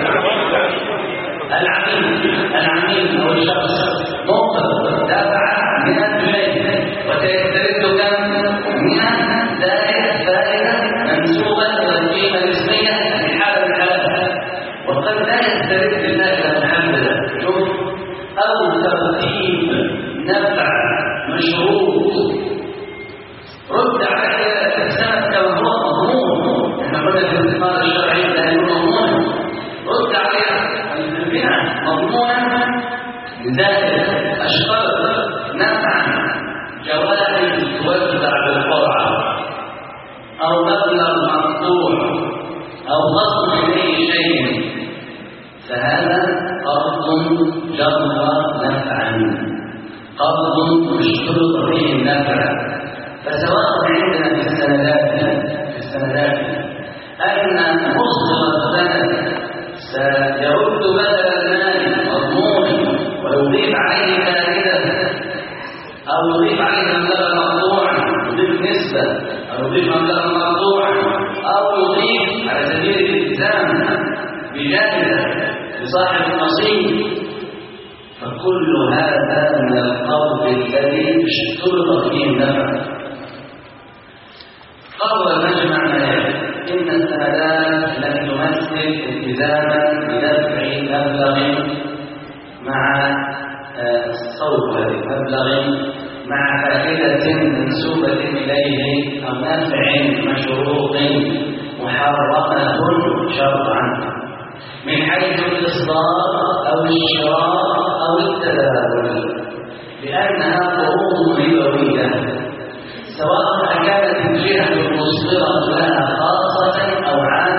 العميل العميل أو الشخص مقرض دفع مئة جنيه وسيسترد كم؟ مئة زائد فائدة منسوبة إلى القيمة الاسمية في حالة الحالات وقد لا يسترد الفائدة محددة. شوف أو ترتيب نفع مشروط رد على السند كما هو مضمون. احنا قلنا في الاستثمار الشرعي ده مضمون رد عليها البيع مضمونا لذلك اشترط نفعا جوائز توزع بالقرعه او مبلغ مقطوع او خصم من اي شيء فهذا قرض جر نفعا قرض مشترط فيه النفع. فسواء عندنا في السندات في السندات أن مصدر السند سيرد بدل المال مضمون ويضيف عليه فائدة أو يضيف عليه مبلغ مقطوع يضيف نسبة أو يضيف مبلغ مقطوع أو يضيف على سبيل الالتزام بجانب لصاحب النصيب فكل هذا من القرض الذي اشترط فيه النفع. قرر المجمع إن السندات التي تمثل التزاما بدفع مبلغ مع الصوت مبلغ مع فائدة منسوبة إليه أو نفع مشروط محرمة شرعا من حيث الإصدار أو الشراء أو التداول لأنها قروض ربوية سواء كانت الجهة المصدرة لها خاصة أو عامة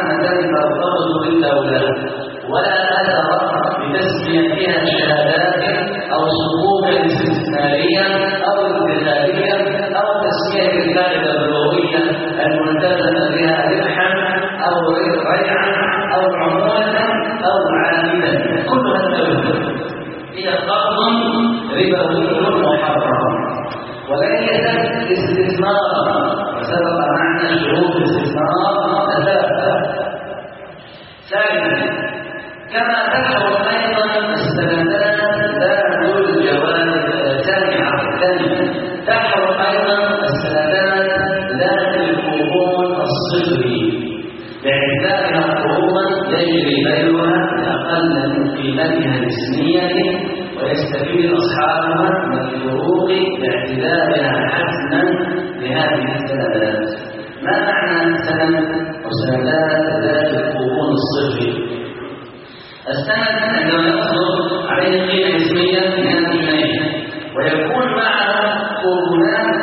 الدولة ولا أثر بتسميتها شهادات أو صكوك استثمارية أو انتخابية أو تسمية الفائدة البلوغية الملتزمة بها ربحا أو ريعا أو عمولة أو عاملا. كل هذا هي قرض ربوي محرم وليست استثمارا، وسبق معنا شروط الاستثمار ثلاثة. ثالثا كما تحرم أيضا السندات ذات الجواز. سابعا تحرم أيضا السندات ذات القرون الصفري باعتبارها قروضا يجري بيعها بأقل من قيمتها الاسمية ويستفيد أصحابها من الفروق باعتبارها حسنا لهذه السندات. ما معنى سند وسندات ذات القرون الصفري؟ السند عندما يصدر عليه قيمة اسمية من الجنيه ويكون معها قرونات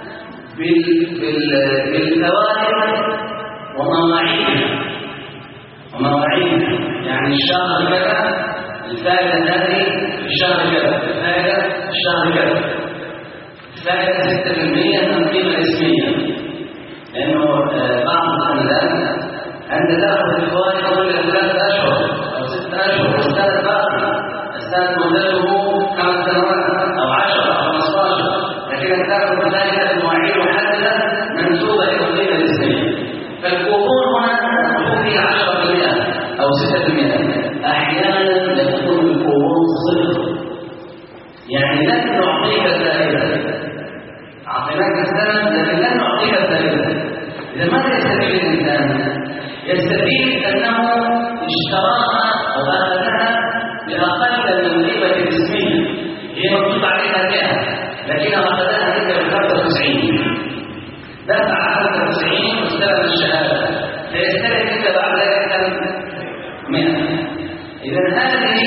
بالفوائد ومواعيدها ومواعيدها يعني الشهر كذا الفائدة هذه في الشهر كذا، الفائدة في الشهر كذا، الفائدة ستة بالمئة من القيمة الاسمية. لأنه بعض السندات عند تأخذ الفوائد قبل ثلاثة أشهر أو ستة أشهر والسند باقي، السند مدته خمس سنوات أو عشرة أو خمسة عشر، لكن تأخذ الفائدة بمواعيد محددة منسوبة إلى القيمة الاسمية. فالقرون هنا تكون فيها عشرة بالمئة أو ستة بالمئة. أحيانا يكون القرون صفر، يعني لن نعطيك الفائدة، أعطيناك السند لكن لن نعطيك الفائدة. إذا ماذا يستفيد الإنسان؟ يستفيد أنه اشتراها أو أخذها بأقل من القيمة الاسمية، هي مكتوب عليها مئة لكن أخذها منك بخمسة وتسعين، دفع خمسة وتسعين واستلم الشهادة فيستلم منك بعد ذلك مئة. إذا هذه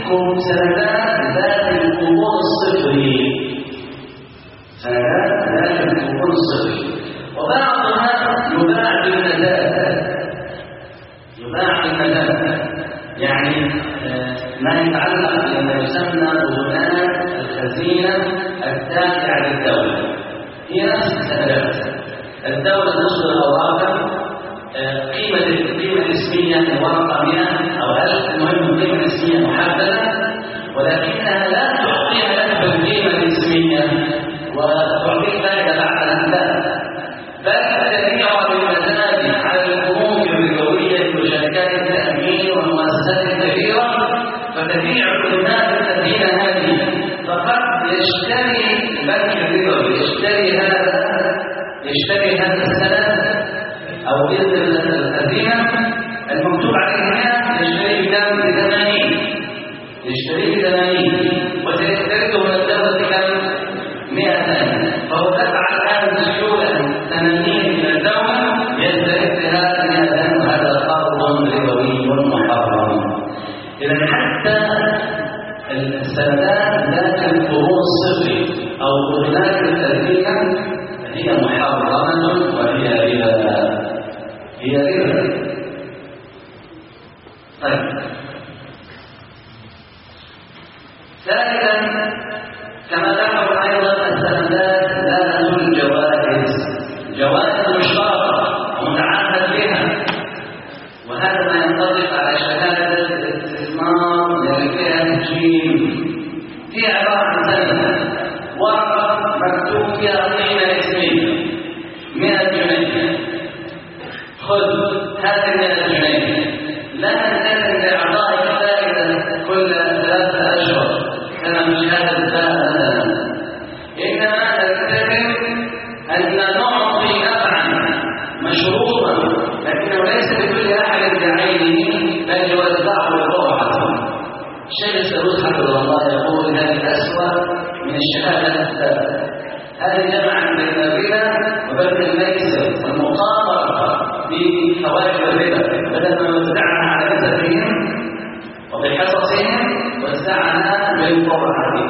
سندات ذات القرون الصفري، سندات ذات القرون الصفري. وبعضها يباع بالمزاد، يباع بالمزاد يعني ما يتعلق بما يسمى بناء الخزينة التابعة للدولة. هي نفس السندات، الدولة تصدر أوراقا قيمة القيمة الاسمية الورقة مئة أو ألف، المهم القيمة الاسمية محددة، ولكنها لا تعطيها لك بالقيمة الاسمية وتعطيك فائدة بعد الأنباء، بل تبيعها بالمزاد على البنوك الربوية وشركات التأمين والمؤسسات الكبيرة، فتبيع الناس الذين هذه فقد يشتري البنك الربوي يشتري هذا يشتري هذا السند أو يصدر الخزينة المكتوب عليها يشتري بكم بثمانين يشتري بثمانين وسيسترده من الدولة كم مئة ثانية، فهو دفع الآن بسهولة ثمانين من الدولة يسترد هذا مئة، وهذا قرض ربوي محرم. إذا حتى السندات ذات القرون الصفري أو قرونات الخزينة هي محرمة وهي ربا، هي ربا. طيب، ثالثا كما ذكر أيضا السندات ذات الجوائز، جوائز مشتركة ومتعهد بها، وهذا ما ينطبق على شهادة الاستثمار لفئة جيم. هي عبارة عن سند ورقة مكتوب فيها قيمة اسمية مئة جنيه، خذ هذه مئة جنيه، لا تلتزم بإعطائك فائدة كل ثلاثة أشهر كما في هذا الباب، إنما تلتزم أن نعطي نفعا مشروطا لكنه ليس لكل أحد بعينه بل يوزعه بقرعة. الشيخ السروج حفظه الله يقول هذه أسوأ من الشهادة الثالثة، هذه جمعا بين الربا وبين الميسر والمقامرة بفوائد الربا، بدل ما وزعها على نسبهم وبحصصهم وزعها بالقرعة.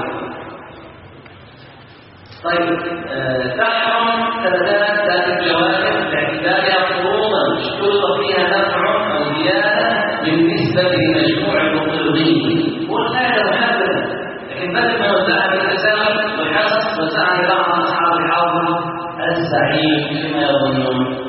طيب، تحرم سندات ذات الجوائز باعتبارها قروضا اشترط فيها نفع او زياده وسأل بعض أصحاب الحوض السعيد فيما يظنون.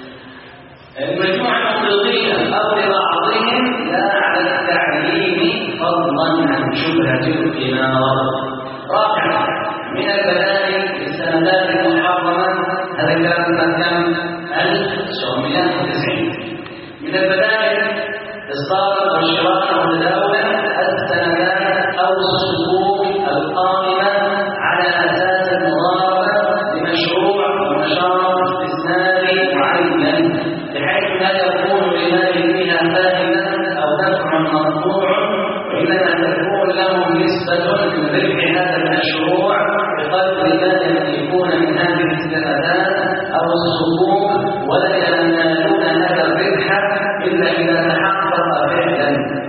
المجموعة المفرطية أو لبعضهم لا على التعليم فضلا عن شبهة الإمارة. رابعا من البدائل للسندات المحرمة، هذا الكلام كان ألف وتسعمائة وتسعين. من البدائل إصدار وشراء وتداولا السندات أو الصكوك القائمة على أساس المضاربة لمشروع ونشاط استثماري معين، بحيث لا يكون لمال فيها فائدة أو دفع مقطوع، وإنما تكون له نسبة من ربح هذا المشروع بقدر ما يملكون من هذه السندات أو الصكوك، ولا ينالون هذا الربح إلا إذا تحقق فعلا.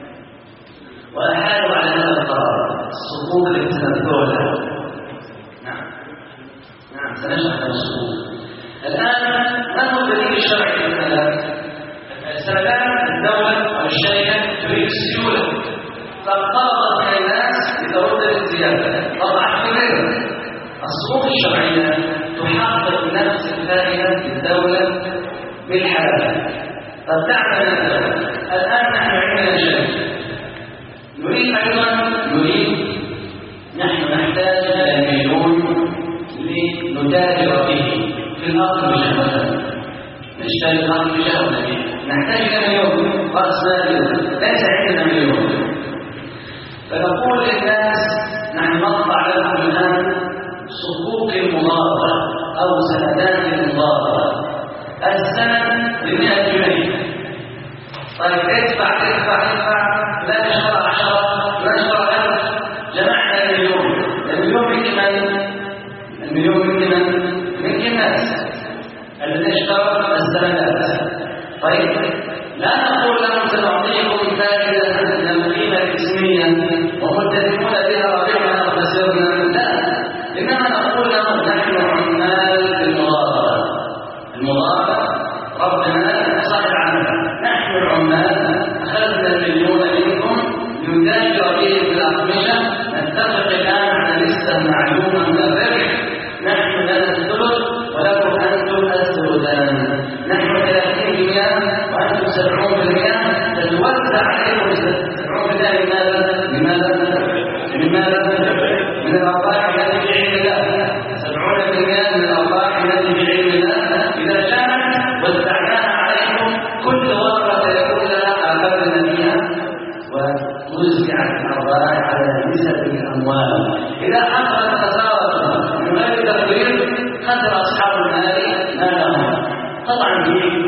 وأحالوا على هذا القرار الصكوك التي سنذكر له. نعم نعم سنشرح الصكوك. الآن ما هو الدليل الشرعي للسندات؟ السندات الدولة أو الشركة تريد السيولة، فاقترضت من الناس لترد الزيادة، طبعا في غيره. الصكوك الشرعية تحقق نفس الفائدة للدولة بالحلال. طب تعمل الدولة الآن نحن عندنا شيء نريد أيضا نريد نحن نحتاج إلى مليون لنتاجر به في الأرض مجهولة، نشتري الأرض مجهولة به، نحتاج إلى مليون رأس مال، ليس عندنا مليون. فنقول للناس نحن نقطع لكم الآن صكوك المضاربة أو سندات المضاربة، السنة بمئة جنيه. طيب ادفع ادفع ادفع، لا نشترى عشرة لا نشترى ألف، جمعنا المليون. المليون من كمان المليون من كمان من الناس الذين اشتروا السندات. طيب لا نقول لهم سنعطيكم فائدة من القيمة الاسمية وملتزمون بها ربحنا أو خسرنا، لا، إنما نقول لهم نحن عمال بالمضاربة. المضاربة ربنا صاحب عمل، نحن العمال أخذنا المليون منكم لنتاجر به في الأقمشة، نتفق الآن على لسته معلومة من الربح، نحن لنا الثلث ولكم أنتم الثلثان، نحن ثلاثين بالمئة وأنتم سبعون بالمئة، تتوزع عليكم سبعون بالمئة. لماذا؟ لماذا؟ لماذا؟ من الأرباح التي في علم الله، سبعون بالمئة من الأرباح التي في علم الله، إذا كانت وزعناها عليكم كل ورقة يكون لها آخر فيها ووزعت الأرباح على نسب الأموال. إذا حصلت خسارة من غير تقدير خسر أصحاب المال مالهم. طبعا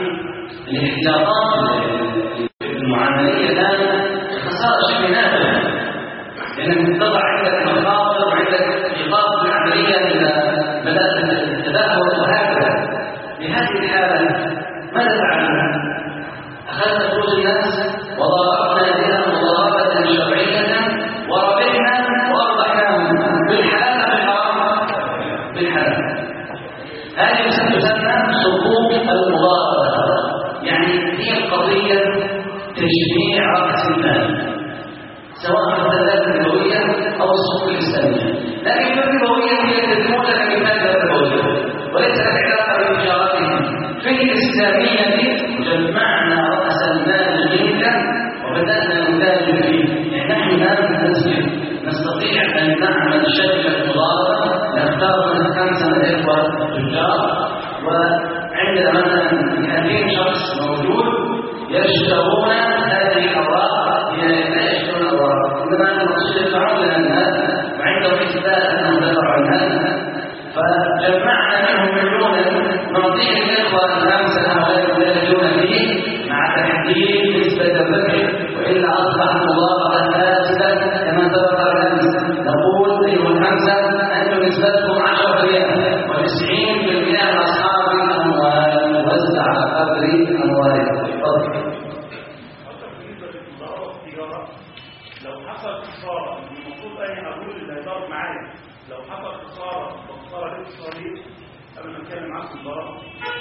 الاحتياطات المعاملية الآن خسارة شيء نادر، لأنك تضع عندك مخاطر وعندك إيقاف العملية إذا بدأت التدهور وهكذا. بهذه الحالة ماذا فعلنا؟ أخذنا فلوس الناس وضربنا بها مضاربة شرعية وربحنا وأربحناهم بالحلال أم بالحرام؟ بالحلال. هذه تسمى صكوك المضاربة، يعني هي قضية تجميع رأس المال، سواء في السندات الربوية أو الصكوك الإسلامية. لكن الربوية هي تدمون لمثال الربوية وليس لها علاقة بتجارتهم. في الإسلامية جمعنا رأس المال منك وبدأنا نتاجر فيه. يعني نحن الآن في المسجد نستطيع أن نعمل شركة مضاربة، نختار من خمسة من الإخوة التجار، وعندنا مثلا مئتين شخص موجود يشترون هذه الأوراق. لا يشترون الأوراق، إنما المقصود يدفعون لها الناس وعندهم إثبات أنهم دفعوا الناس. فجمعنا منهم مليونا نعطيه الإخوة الخمسة هؤلاء يتاجرون فيه مع تحديد نسبة الربح، وإلا أصبح مضاربة فاسدة كما سبق الأمس. نقول أيها الخمسة أنتم نسبتكم عشرة بالمئة وتسعين بالمئة لأصحاب الأموال، وزع قدر أموالكم. تفضل. لو حصل خسارة المفروض أن أقول اللي هيضرب معايا لو حصل خسارة وخسارة اقتصادية قبل ما نتكلم معاك في الضرر.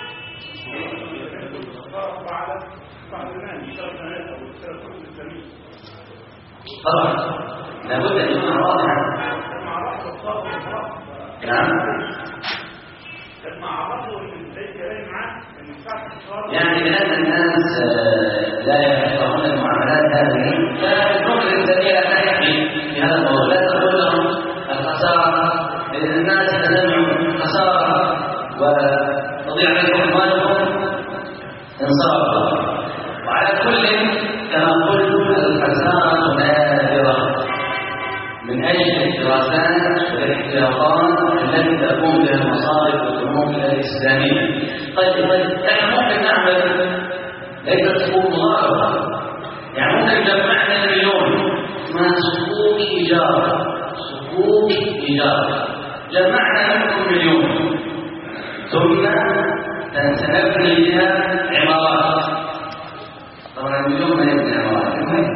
الخسارة بعد بعد المال بسبب الناس أو بسبب الحكم الإسلامي. طبعا لابد أن يكون واضحا. مع بعض الخسارة والخسارة نعم لما عرفوا ان ازاي الكلام معاه ان ساعه الاتصال يعني لأن الناس آه، لا يفقهون المعاملات هذه فالنقطة الإنسانية لا تحكي في هذا الموضوع لا تقول لهم الخسارة لأن الناس تدمعوا خسارة وتضيع عليكم أموالهم انصرفوا وعلى كل كما قلت الخسارة نادرة من أجل الدراسات والاحتياطات التي تقوم بها المصارف والبنوك الإسلامية. طيب طيب احنا ممكن نعمل ليست صكوك مضاربة، يعني ممكن جمعنا مليون اسمها صكوك إيجار، صكوك إيجار جمعنا منكم مليون ثم سنبني بها عمارات. طبعا المليون ما يبني عمارات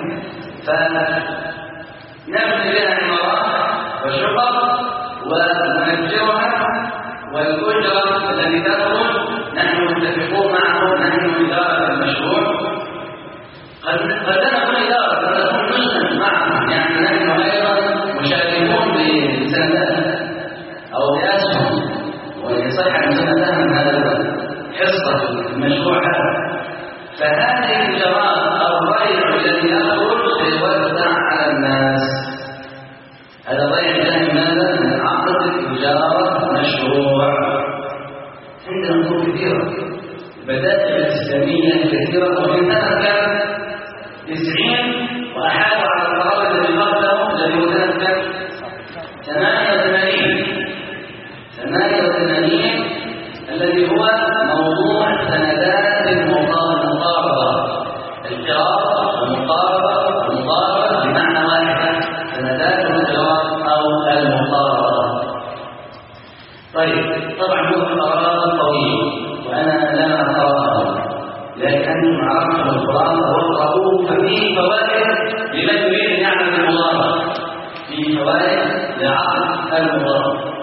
فنبني بها عمارات وشقق ونفجرها والأجرة التي تدخل نحن متفقون معهم نحن إدارة المشروع قد نكون إدارة قد نكون جزءا معهم يعني نحن أيضا مشاركون بسندات أو بأسهم وإن صح أن سندهم هذا حصة المشروع هذا فهذه الإجراءات الريع الذي يخرج سيوزع على الناس هذا الريع جاء ماذا؟ من عقد الإجارة مشروع. عندنا أمور كثيرة بدائل الإسلامية كثيرة ومن ذلك كان تسعين وأحالوا على القرار الذي قبله الذي هو ذلك ثمانية وثمانين ثمانية وثمانين الذي هو موضوع سندات المقاربة القراءة والمقاربة والمقاربة بمعنى واحد سندات القراءة أو المقاربة. طيب طبعا هو قرار طويل وأنا لا أقرأه لكن أنتم عرفتم الخلاصة واقرأوه ففيه فوائد لمن يريد أن يعمل المضاربة فيه فوائد لعقد المضاربة.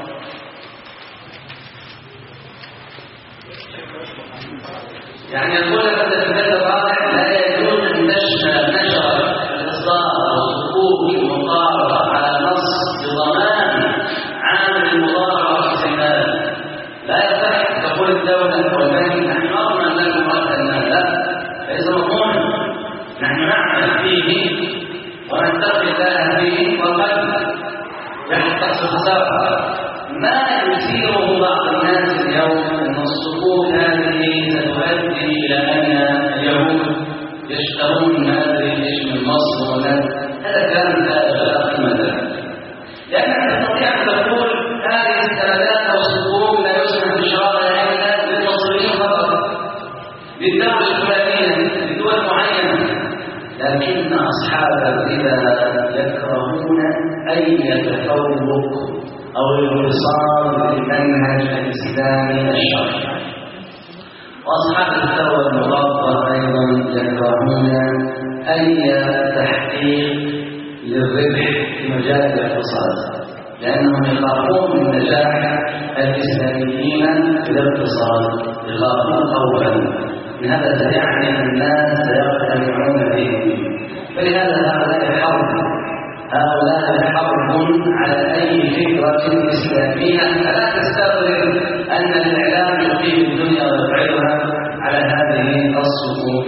يعني يقول لك في البلد الرابع لا يجوز أن نشر نشر الإصدار أو صكوك المضاربة على نص بضمان عامل المضاربة في الزمالة لا يصح تقول الدولة والبنك نحن نضمن لكم رأس المال لا ليس مضمون نحن نعمل فيه ونتقي الله فيه وقد يحدث خسارة. ما يثيره بعض الناس اليوم أن الصكوك هذه ستؤدي إلى أن اليهود يشترون ما أدري إيش من مصر ولا هذا كلام لا قيمة له لأنك تستطيع أن تقول هذه السندات أو الصكوك لا يسمح بشرائها إلا للمصريين فقط للدولة الفلانية لدول معينة لكن أصحاب الربا يكرهون أي تفوق أو الانتصار بالمنهج الإسلامي الشرعي وأصحاب الثروة المضادة أيضا يكرهون أي تحقيق للربح في مجال الاقتصاد لأنهم يخافون من نجاح الإسلاميين في الاقتصاد يخافون خوفا من هذا يعني أن الناس سيقتنعون به فلهذا هؤلاء حرب هؤلاء حرب على أي فكرة إسلامية فلا تستغرب أن الإعلام يقيم الدنيا ويبعدها على هذه الصفوف.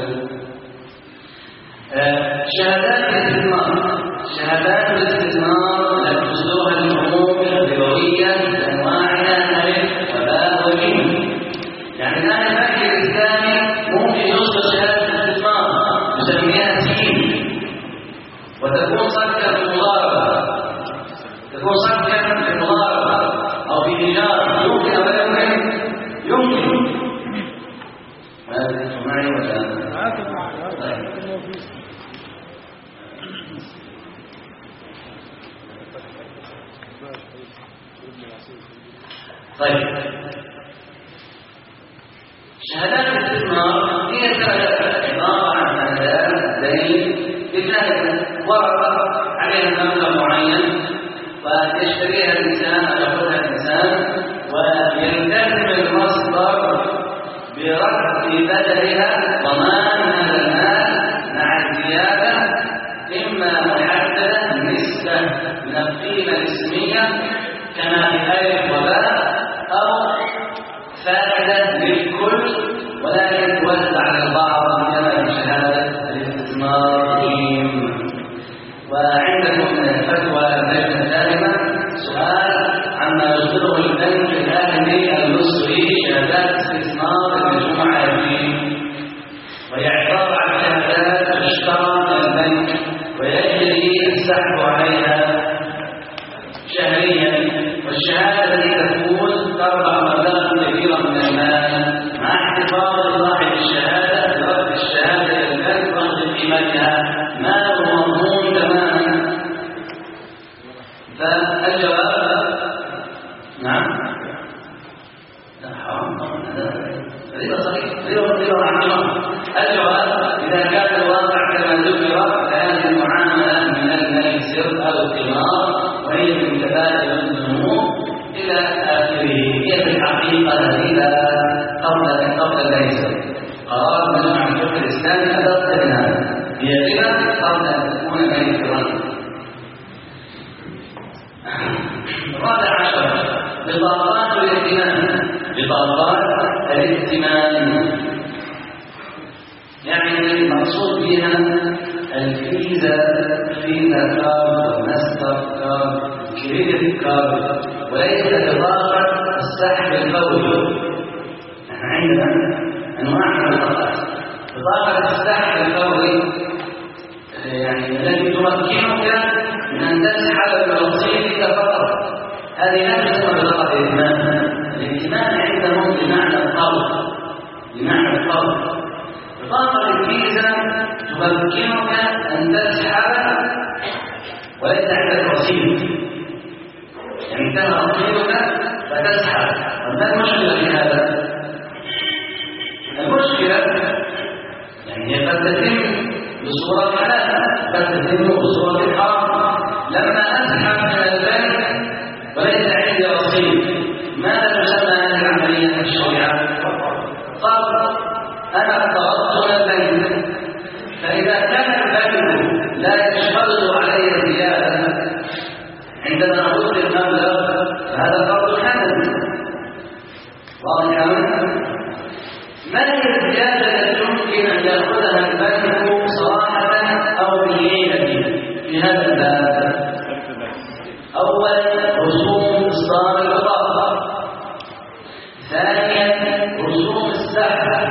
شهادات الاستثمار شهادات الاستثمار تجوزها الحقوق الربوية بأنواعها ألف وباء وجيم يعني الآن البنك الإسلامي ممكن يصدر شهادة الاستثمار يسميها سين وتكون صدقة في المضاربة تكون صدقة في المضاربة أو في إيجار يمكن أو لا يمكن يمكن هذا معي ولا طيب شهادات الاستثمار هي شهادات عبارة عن سندات دين بفائدة ورقة عليها مبلغ معين ويشتريها الإنسان أو يأخذها الإنسان ويلتزم المصدر برد بدلها ضمان هذا المال مع الزيادة إما محددة نسبة من القيمة الاسمية كما في ألف نعم لا حرام ربا صحيح ربا ربا عميقا. الجواب إذا كان الواقع كما ذكر فهذه المعاملة من الميسر أو القمار وهي من كبائر الذنوب إلى آخره. هي في الحقيقة إلى قبل قبل الميسر قرار مجمع الفقه الإسلامي أدق من هذا هي ربا قبل أن تكون ميسرا. الرابع عشر بطاقات الائتمان. بطاقات الائتمان يعني المقصود بها الفيزا فيزا كارد والماستر كارد والكريدت كارد وليس بطاقة السحب الفوري. نحن عندنا أنواع من البطاقات. بطاقة السحب الفوري يعني التي تمكنك من أن تسحب برصيدك فقط، هذه لا تسمى بطاقة الائتمان. الائتمان عندهم بمعنى القرض بمعنى القرض. بطاقة الفيزا تمكنك أن تسحب وليس عندك رصيد، يعني انتهى رصيدك فتسحب. ما المشكلة في هذا؟ المشكلة يعني هي قد تتم بصورة حلال قد تتم بصورة حرام. لما أسحب من البنك وليس عندي رصيد ماذا تسمى هذه العملية في الشريعة؟ قرض. أنا اقترضت من البنك، فإذا كان البنك لا يشترط علي زيادة عندما أرد المبلغ فهذا قرض حسن. واضح؟ ما هي الزيادة التي يمكن أن يأخذها البنك صراحة أو بحيلة في هذا الباب؟ أولا رسوم إصدار البطاقة، ثانيا رسوم السحب،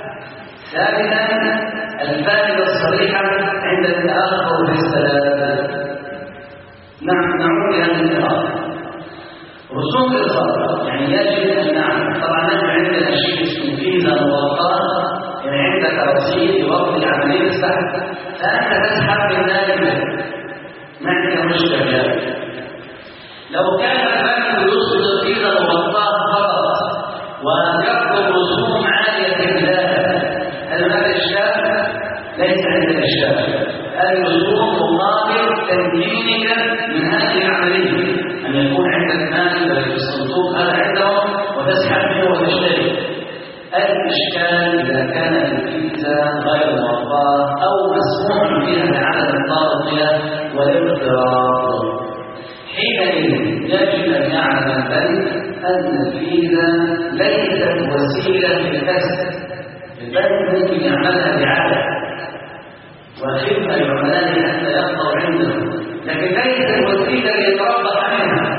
ثالثا الفائدة الصريحة عند التأخر في السداد. نعم نعود إلى الانتقال. رسوم الإصدار يعني يجب أن نعرف. طبعا نحن عندنا شيء اسمه فيزا مغطاة، يعني عندك رصيد يغطي عملية السحب فأنت تسحب بالنادي ما عندك مشكلة جاهزة. لو كان البنك يصدر فيزا مغطاة فقط ويطلب رسوم عالية بذاتها، هل هذا إشكال؟ ليس عندنا إشكال. الرسوم مقابل تمكينك من هذه العملية، أن يكون عندك مال في الصندوق هذا عندهم وتسحب منه وتشتري. الإشكال إذا كانت الفيزا غير مغطاة أو مسموح فيها بعدم التغطية والاقتراض، حينئذ يجب أن يعلم البنك أن الفيزا ليست وسيلة للكسب. البنك ممكن يعملها بعادة وخدمة العملاء حتى يبقوا عندهم، لكن ليست وسيلة ليتربح منها.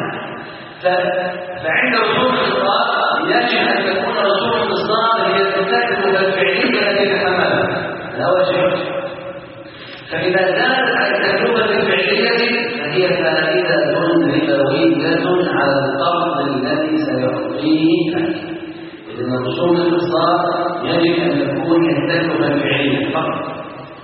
فعند رسوم الإصدار يجب أن تكون رسوم الإصدار هي التكلفة الفعلية التي تحملها لا وجه. فإذا زادت عن التكلفة الفعلية فهي فائدة ربوية على القرض الذي سيعطيه لك. إذن رسوم الإصدار يجب أن تكون التكلفة الفعلية فقط.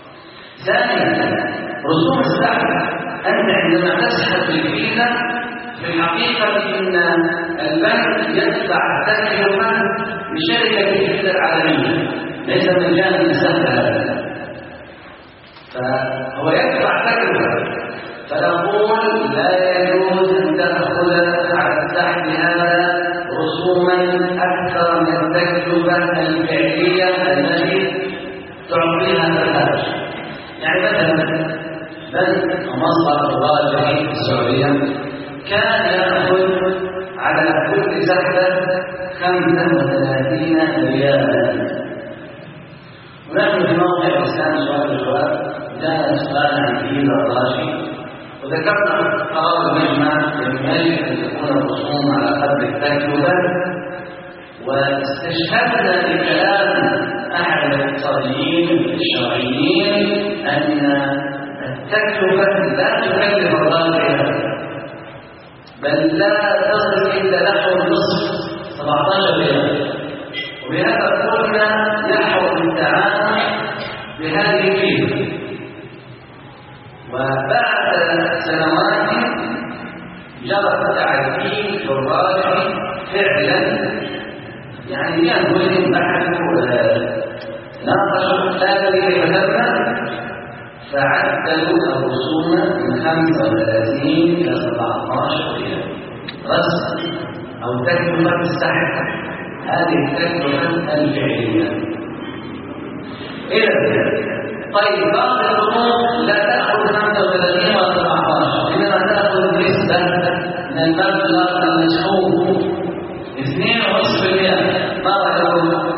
ثانيا رسوم السحب. أنت عندما تسحب الفيزا في الحقيقة إن البنك يدفع تكلفة لشركة الفيزا العالمية، ليس من جانب السحب هذا، فهو يدفع تكلفة. فنقول لا يجوز أن تأخذ على السحب هذا رسوما أكثر من التكلفة الفعلية التي تعطيها في الخارج. يعني مثلا بنك مصرف الراجحي في السعودية كان يأخذ على كل سحبة خمسة وثلاثين ريالا. ونحن في موقع الإسلام سؤال الجواب جاء سؤال عن فيزا الراجحي وذكرنا قرار المجمع يجب أن تكون الرسوم على قدر التكلفة، واستشهدنا بكلام أحد الاقتصاديين الشرعيين أن التكلفة لا تكلف الراجحي بل لا تصل إلا نحو النصف سبعة عشر ريال. وبهذا قلنا يحرم التعامل بهذه الفيزا. وبعد سنوات جرى تعديل في الراجحي فعلا يعني ينبغي بحثوا ناقشوا لا كيف تم فعدلوا الرسوم من خمسة وثلاثين إلى سبعة عشر ريال رسم أو تكلفة السحب. هذه التكلفة الفعلية. إذا طيب بعض الرسوم لا تأخذ خمسة وثلاثين ولا سبعة عشر، إنما تأخذ نسبة من المبلغ المسحوب اثنين ونصف بالمئة. ما رأيكم؟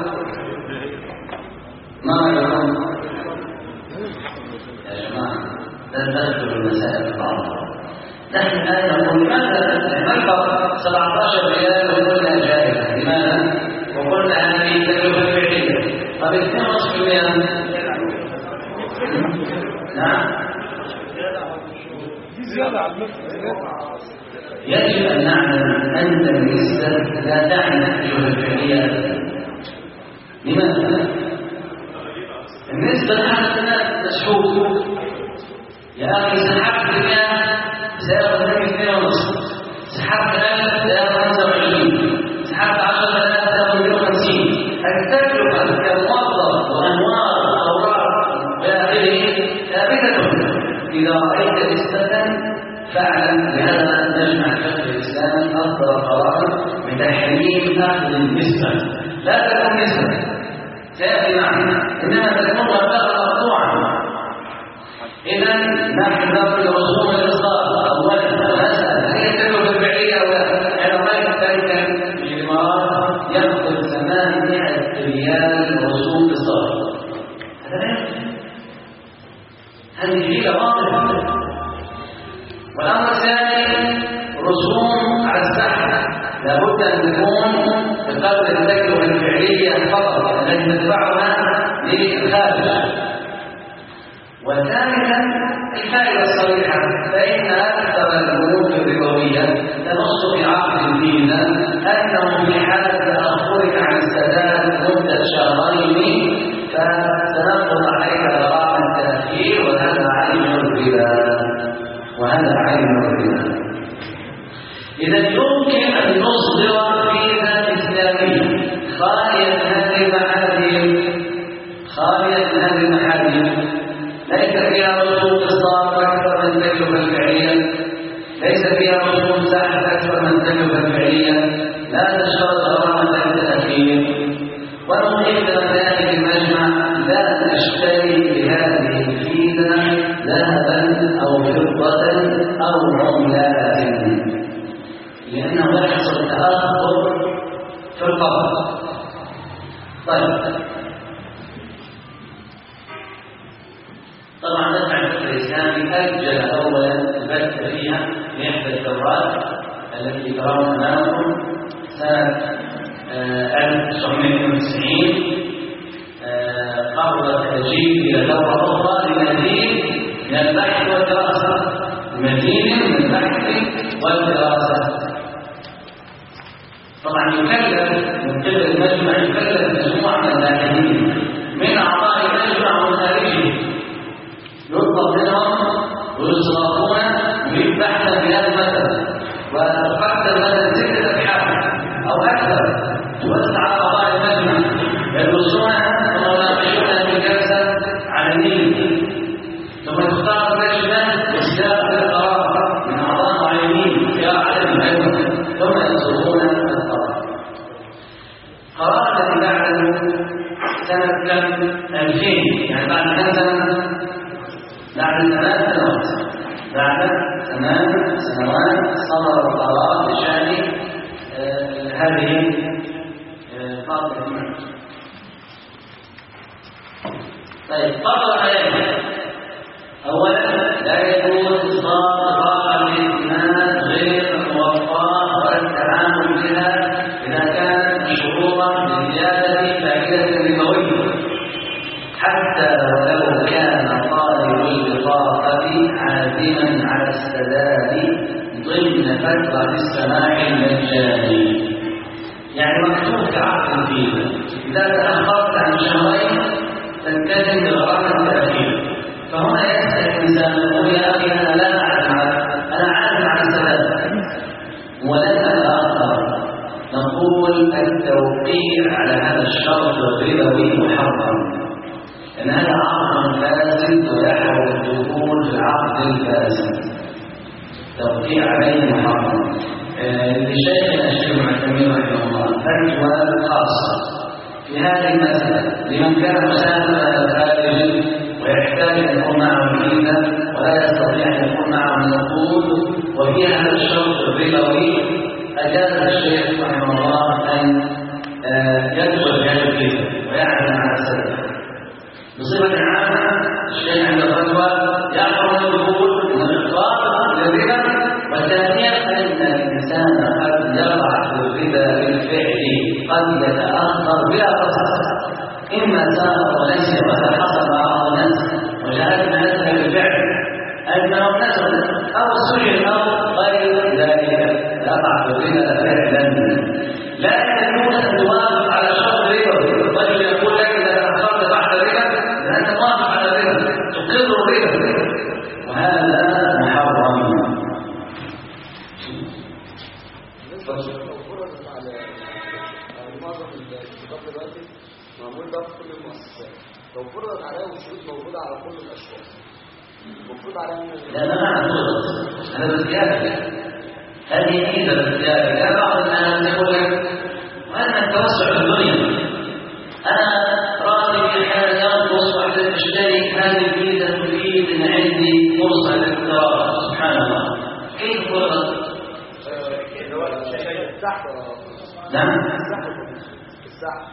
ما رأيكم؟ يا جماعة لا تدخلوا المسائل بعضها. نحن الآن نقول لماذا المبلغ سبعة عشر ريال وقلنا جائزة؟ لماذا؟ وقلنا هذه التكلفة الفعلية. طب اثنين ونصف بالمئة نعم يجب أن نعلم أن النسبة لا تعني التكلفة الفعلية. لماذا؟ النسبة لحد الناس مسحوب. يا أخي سحبت مئة سيأخذ منك اثنين ونصف، سحبت ألف سيأخذ خمسة وعشرين، سحبت عشرة آلاف سيأخذ مئة وخمسين. التكلفة كموظف وأنواع الأوراق وآخره ثابتة. إذا رأيت نسبة فاعلم بهذا نجمع الفقه الإسلامي أصدر قرار بتحريم أخذ النسبة. لا تكون نسبة سيأتي معنا، إنما تكون مبلغا مقطوعا. إذا نحن نقول رسوم الإصدار أولا نسأل هل هي التكلفة الفعلية أو لا؟ أنا رأيت ذلك في الإمارات يأخذ ثمانمائة ريال رسوم إصدار. هذا لا يمكن. هذه حيلة واضحة. والأمر الثاني رسوم على السحب لابد أن تكون بقدر التكلفة الفعلية فقط التي ندفعها للخارج. وثالثا الفائدة الصريحة، فإن أكثر البنوك الربوية تنص في عقد الفيزا أنه في حالة تأخرك عن السداد مدة شهرين فسنفرض عليك غرامة التأخير، وهذا عين الربا وهذا عين الربا. إذا يمكن أن نصدر فيزا إسلامية خالية من هذه المحاذير، خالية من هذه المحاذير، ليس فيها رسوم إصدار أكثر من التكلفة الفعلية، ليس فيها رسوم سحب أكثر من التكلفة الفعلية، لا تشترط غرامة التأخير. ونضيف ذلك المجمع لا نشتري بهذه الفيزا ذهبا أو فضة أو عملات، لأنه يحصل تأخر في القبض. طيب طبعا نفع الفكر الإسلامي أجل أولا البت فيها لإحدى الدورات التي ترون أمامكم سنة ألف وتسعمائة وتسعين قبل تأجيل إلى دورة أخرى لمزيد من البحث والدراسة، لمزيد من البحث والدراسة. طبعا يكلف من قبل المجمع يكلف مجموعة من الباحثين من أعضاء المجمع وخارجه، يطلب منهم ويصرفون ويبحث في هذا المثل، وتقدم مثلا ستة أبحاث أو أكثر توزع على أعضاء المجمع يدرسونها ثم يناقشونها في جلسة على النيل، ثم تختار لجنة وسياق القرار من أعضاء معينين في أعلى المجمع ثم يصدرون القرار. قرار الذي بعده سنة كم؟ ألفين، يعني بعد كم سنة؟ بعد ثلاث سنوات بعد ثمان سنوات صدر القرار بشأن آه هذه قاضي آه المعنى. طيب قبل حياته أولا لا يجوز إصدار بطاقة الائتمان غير موفرة والتعامل بها إذا كانت مشروطة لزيادة فائدة ربوية، حتى ولو كان طالب البطاقة عازما على السداد ضمن فترة السماح المجاني. يعني مكتوب في عقد الفيزا إذا تأخرت عن شهرين تلتزم بغرامة التأخير. فهنا يسأل الإنسان يقول يا أخي أنا لا أعلم أنا عازم على السداد ولن أتأخر، نقول التوقيع على هذا الشرط الربوي محرم، لأن هذا عقد فاسد ويحرم الدخول في العقد الفاسد. توقيع عليه محرم. لشيخنا الشيخ معتمر رحمه الله فتوى خاصة في هذه المسألة لمن كان مسافرا خارج ويحتاج أن يكون معه فيزا ولا يستطيع أن يكون معه نقود وفي هذا الشرط الربوي، أجاز الشيخ رحمه الله أن يدخل بهذا الفيزا ويعزم على السلف. بصفة عامة الشيخ عند الفتوى يحرم الدخول من الإخراج للربا، وثانيا أن الإنسان قد يقع في الربا بالفعل، قد يتأخر بلا قصد، إما سار وليس وهذا حصل مع بعض الناس وجعلنا هذا بالفعل أنه نزل أو سجن أو غير ذلك، يقع في الربا فعلا. لا يمكن أن توافق على شرط ربا، الرجل يقول لك إذا تأخرت بعد الربا فأنت موافق على الربا، تقر الربا، وهذا محرم. لو فرضت على معظم الخطاب دلوقتي معمول ده في كل المؤسسات، لو فرضت عليها والشروط موجوده على كل الاشخاص المفروض عليها لا لا لا فرضت هذا بالزياده، هذه ميزه بالزياده. لا بعض الناس يقول لك وأنا التوسع في الدنيا، أنا راتبي أحيانا ينقص وأحتاج أشتري، هذه الميزة تفيد أن عندي فرصة للاقتراض. سبحان الله، كيف فرضت؟ نعم السحب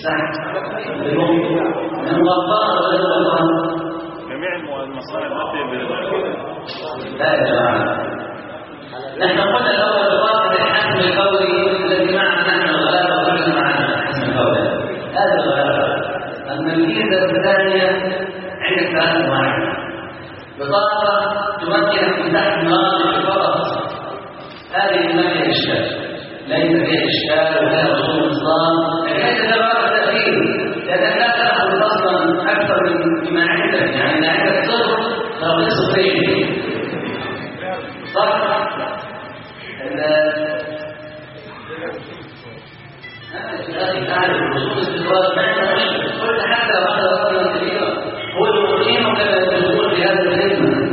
من غطاء ولا غطاء جميع المصانع المادية لا يا جماعة، نحن قلنا الأول بواقع الحسم الفوري الذي معنا نحن الغلابة وكلنا معنا الحسم الفوري، هذا الغلابة. أما الميزة الثانية عندك ثلاث أنواع: بطاقة تمكنك من تحت مناطق فقط، هذه ما فيها إشكال، ليس فيها إشكال ولا وصول النظام، لكن ليس لها تأثير، لأنك لا تأخذ أصلا أكثر من ما عندك، يعني إذا عندك صفر فهو صفرين صح؟ هذه تعرف وصول الاستقرار ما عندها مشكلة، قلت حتى لو أخذ رقما كبيرا هو يقيمك الدخول في هذه الخدمة،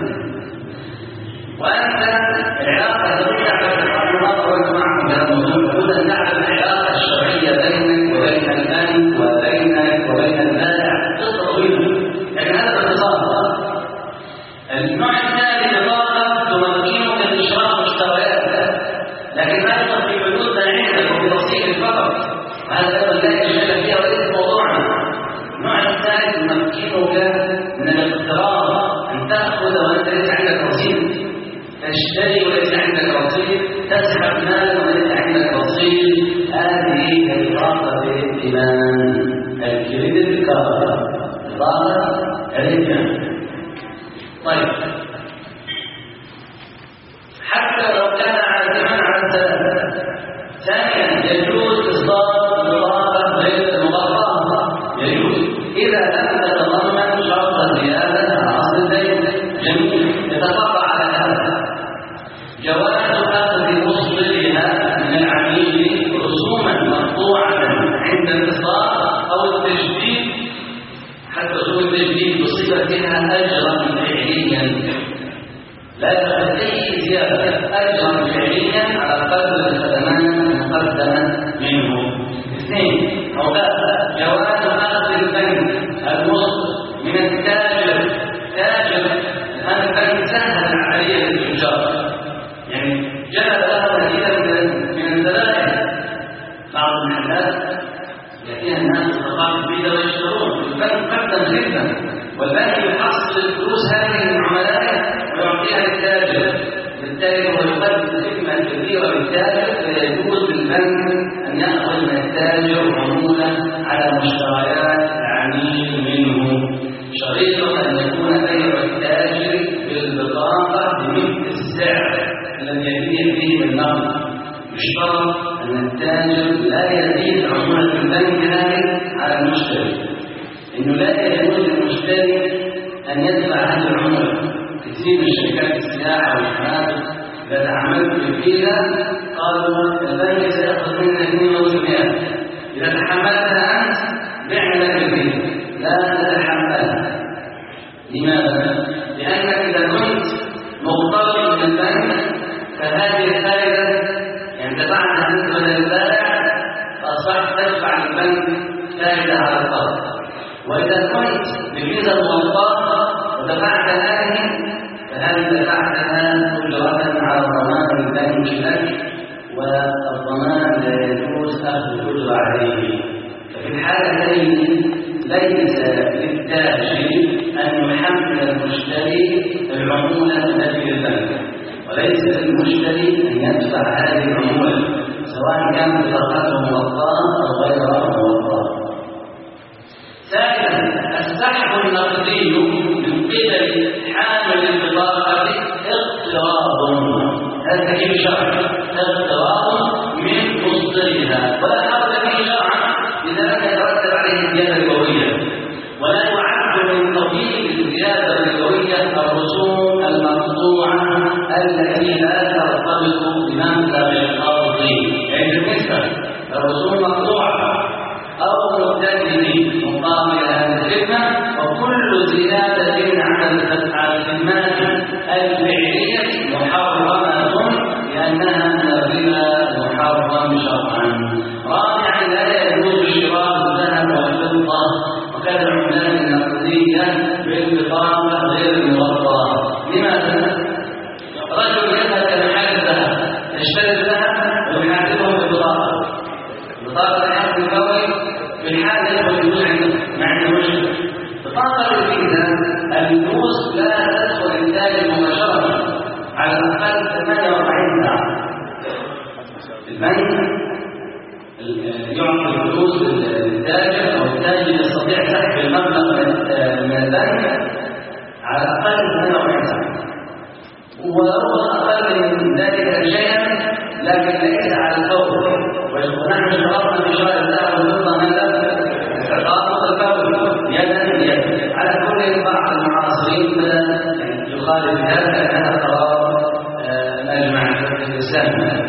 وأنت العلاقة التي تعرف المعلومات وأنت معهم بهذا الموضوع لابد أن تعرف العلاقة الشرعية بينك وبين البنك وبينك وبين البائع قصة طويلة، لكن هذا باختصار. النوع الثاني بطاقة تمكنك من شراء مشتريات، لكن لا يدخل في حدود ما عندك وفي تفصيل فقط، وهذا أيضا لا يشغل فيها وليس موضوعنا. النوع الثالث يمكنك من الاقتراض، أن تأخذ وأنت ليس عندك رصيد، تشتري وليس عندك رصيد، تسحب مال وليس عندك رصيد، هذه بطاقة الائتمان، الكريدت كارد، بطاقة الائتمان. طيب، حتى لو كان عازما على الثلاثة. ثانيا يجوز إصدار بطاقة غير المغطاة، يجوز إذا لم تتضمن شرط الزيادة على أصل الدين. جميل، يتفق على هذا جواز أخذ مصدرها من العميل رسوما مقطوعة عند الإصدار أو التجديد، حتى رسوم التجديد بصفتها أجرا فعليا، لا يأخذ أي زيادة، أجرا فعليا على قدر الخدمات المقدمة منه. اثنين، أو لا جواز أخذ البنك المصدر من التاجر، تاجر هذا البنك سهل العملية للتجار، يعني جلب له كثيرا من الزبائن. بعض المحلات يأتيها الناس بطاقات جديدة ويشترون، البنك قدم جدا، والبنك يحصل الفلوس هذه من عملائه ويعطيها للتاجر، بالتالي هو يقدم خدمة كبيرة للتاجر، فيجوز للبنك أن يأخذ من التاجر عمولة على مشتريات العميل منه، شريطة أن يكون بيع التاجر بالبطاقة بمثل السعر الذي يبيع به بالنقد. يشترط أن التاجر لا يزيد عمولة البنك هذه على المشتري، إنه لا يجوز للمشتري أن يدفع هذه العمولة. كثير من شركات السياحة والحمام إذا تعاملت بالفيزا قالوا البنك سيأخذ منك اثنين إذا تحملتها أنت بيع لك البيت، لا تتحملها. لماذا؟ لأنك إذا كنت مقترض من البنك فهذه الفائدة يعني دفعت أنت بدل البائع فأصبحت تدفع للبنك فائدة على القرض. وإذا كنت بفيزا موظفة ودفعت هذه فهذه دفعتها أجرة على ضمان البنك لك، والضمان لا يجوز أخذ الأجرة عليه. ففي الحالتين ليس للتاجر أن يحمل المشتري العمولة التي للبنك، وليس للمشتري أن يدفع هذه العمولة سواء كان بطاقته موظفة أو غير موظفة. ثالثا السحب النقدي من قبل حامل البطاقة اقتراض، هذا تكليف شرعي، اقتراض من مصدرها ولا حرج فيه شرعا إذا لم يترتب عليه الزيادة الربوية، ولا يعد من قبيل الزيادة الربوية الرسوم المقطوعة التي لا ترتبط بمبلغ القرض. يعني بالنسبة الرسوم مقطوعة أو مبتدئ مقابل هذه الخدمة، وكل زيادة على الخدمات الفعلية محرمة لأنها من الربا محرم شرعا. رابعا لا يجوز شراء الذهب والفضة وكذا العملات النقدية بالبطاقة غير المغطاة. لماذا؟ رجل يذهب إلى محل الذهب يشتري الذهب ويحاسبه بالبطاقة، بطاقة الحق الفوري في الحال يدخل الفلوس عنده ما عنده مشكلة. بطاقة الفيزا الفلوس لا تدخل التاجر مباشرة على الأقل ثمانية وأربعين ساعة. البنك يعطي الفلوس للتاجر أو التاجر يستطيع سحب المبلغ من البنك على الأقل ثمانية وأربعين ساعة، وربما أقل من ذلك شيئا لكن ليس على الفور. ونحن اشترطنا في شراء الذهب والفضة ماذا؟ استعطاف الفور يدا بيد. على كل بعض المعاصرين يخالف هذا كان قرار مجمع الإسلام.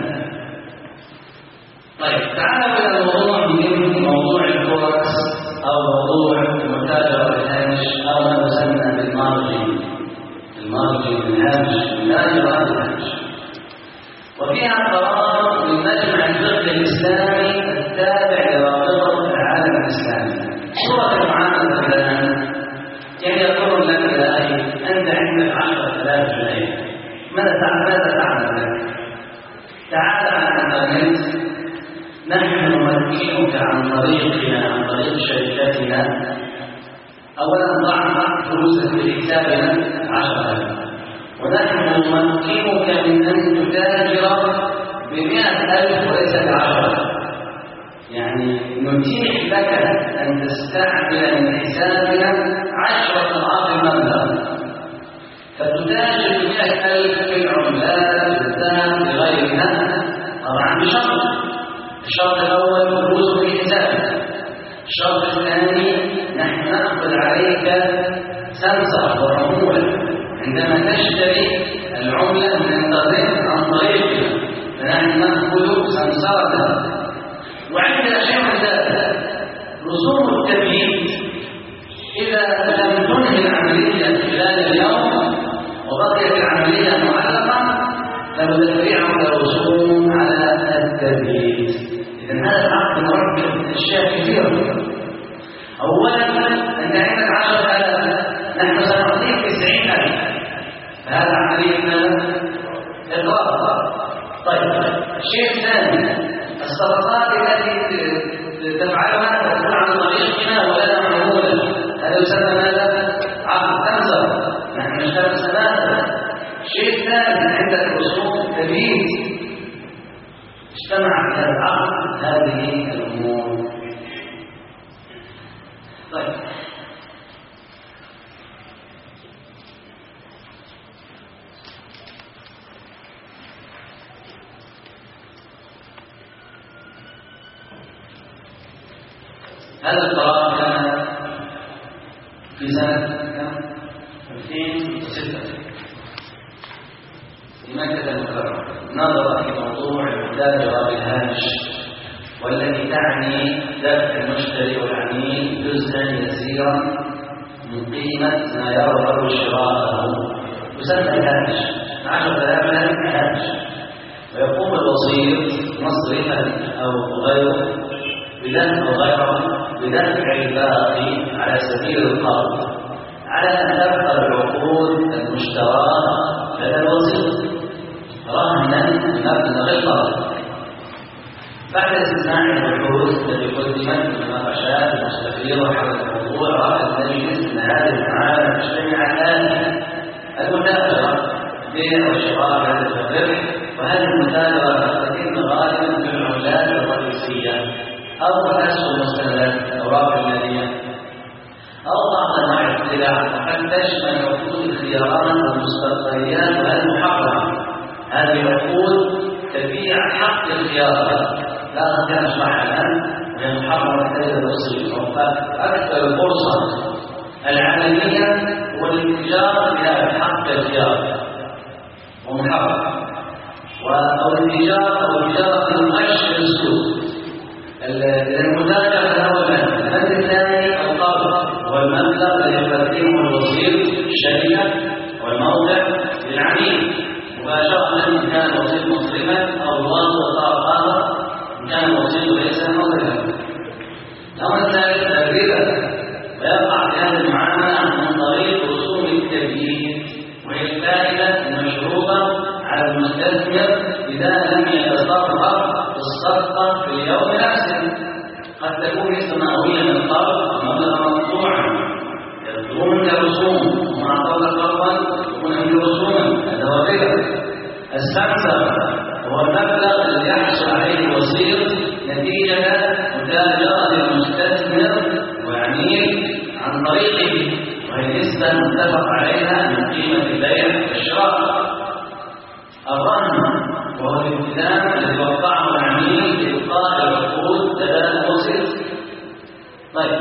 طيب تعالوا إلى الموضوع من موضوع الفوركس أو موضوع المتاجرة بالهامش أو ما يسمى بالمارجن. المارجن الهامش المتاجرة بالهامش، وفيها قرار من مجمع الفقه الإسلامي التابع لرابطة العالم الإسلامي. صورة المعاملة الآن يعني يقول لك يا أخي أنت عندك عشرة آلاف جنيه، ماذا تعمل لك؟ تعال على الإنترنت، نحن نمكنك عن طريقنا عن طريق شركتنا. أولا ضع فلوسك في حسابنا عشرة آلاف، ونحن نمكنك من أن تتاجر بمئة ألف وليس بعشرة. يعني نتيح لك أن تستعمل من حسابنا عشرة أضعاف المبلغ، فتتاجر بمئة ألف في العملات بالذهب بغيرها، طبعا بشرط. الشرط الأول فلوس في حسابك. الشرط الثاني نحن نأخذ عليك سمسرة وعمولة عندما تشتري العملة من الانترنت عن طريقنا، فنحن نأخذ سمسرة. وعندنا شيء من ذلك رسوم التبييت. إذا لم تنهي العملية خلال اليوم وبقيت العملية معلقة فندفعك رسوم على التبييت. إذن هذا العقد مركب أشياء كثيرة. أولا أنت عندك عشرة آلاف، نحن سنعطيك تسعين ألف، فهذا عملية إقراض. طيب الشيء الثاني الصفقات التي تفعلها تكون عن طريقنا ولا عمولة، هذا يسمى ماذا؟ عقد سمسرة، نحن نشتري سماسرة. الشيء الثالث عندك رسوم تبييت، اجتمع في هذا العقد هذه الأمور. طيب هذا القرار كان في سنة ألفين وستة في مكة المكرمة. نظر في موضوع المتاجرة بالهامش والتي تعني دفع المشتري والعميل جزءا يسيرا من قيمة ما يرغب شراءه يسمى الهامش عشرة آلاف هامش. ويقوم الوسيط مصرفا أو غيره بدفع أو غيره بدفع الباقي على سبيل القرض على أن تبقى العقود المشتراه لدى الوسيط رهنا بمبلغ القرض. بعد استثناء البحوث التي قدمت المناقشات المستفيضة حول الموضوع، رأى المجلس أن هذه المعاملة تجتمع الآن: المتاجرة بيع وشراء هذا الربح، وهذه المتاجرة تتم غالبا في العملات الرئيسية أو الأسهم المستندات الأوراق المالية أو بعض أنواع السلع، وقد تشمل عقود الخيارات والمستقبليات والمحرمة. هذه العقود تبيع حق الخيار لا أستطيع أشرحها الآن، وهي محرمة لدى الوسيط. أكثر الفرصة العملية هو الاتجار بهذا حق الخيار ومحرم، أو الاتجار أو التجارة في الغش في السوق. المتاجرة الأول المد الثاني القرض هو المبلغ الذي يقدمه الوسيط الشركة والموضع للعميل مباشرة إن كان الوسيط مصرفا أو الواسطة آخر إن كان الوسيط ليس مصرفا. الأمر الثالث الربا، ويقع في هذه المعاملة من طريق رسوم التبييت، وهي الفائدة المشروطة على المستثمر إذا لم يتصرف في الصفقة في اليوم نفسه. قد تكون سماويا القرض مبلغا مقطوعا يطلبون كرسوم، ومع قبل قرضا يكون عنده رسوما، هذا هو الربا. السمسرة هو المبلغ الذي يحصل عليه الوسيط نتيجة متاجرة المستثمر والعميل عن طريقه، وهي نسبة متفق عليها من قيمة البيع والشراء. الرهن وهو الالتزام الذي وقعه العميل بإبقاء العقود لدى الوسيط. طيب،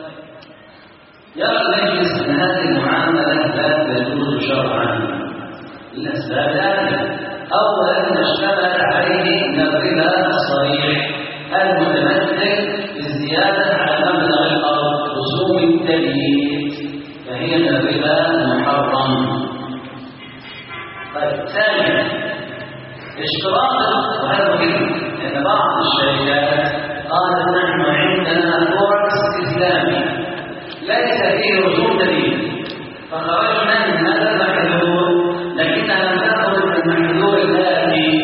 يرى المجلس أن هذه المعاملة لا تجوز شرعا للأسباب الآتية: أولا، ما اشتمل عليه من الربا الصريح المتمثل بالزيادة على مبلغ القرض رسوم التبييت، فهي من الربا المحرم. طيب، ثانيا، اشتراط، وهذا مهم لأن بعض الشركات قالت نحن عندنا فوركس إسلامي ليس فيه رسوم تبييت، فخرجنا من هذا المحذور لكنها لم تأخذ من المحذور الآتي.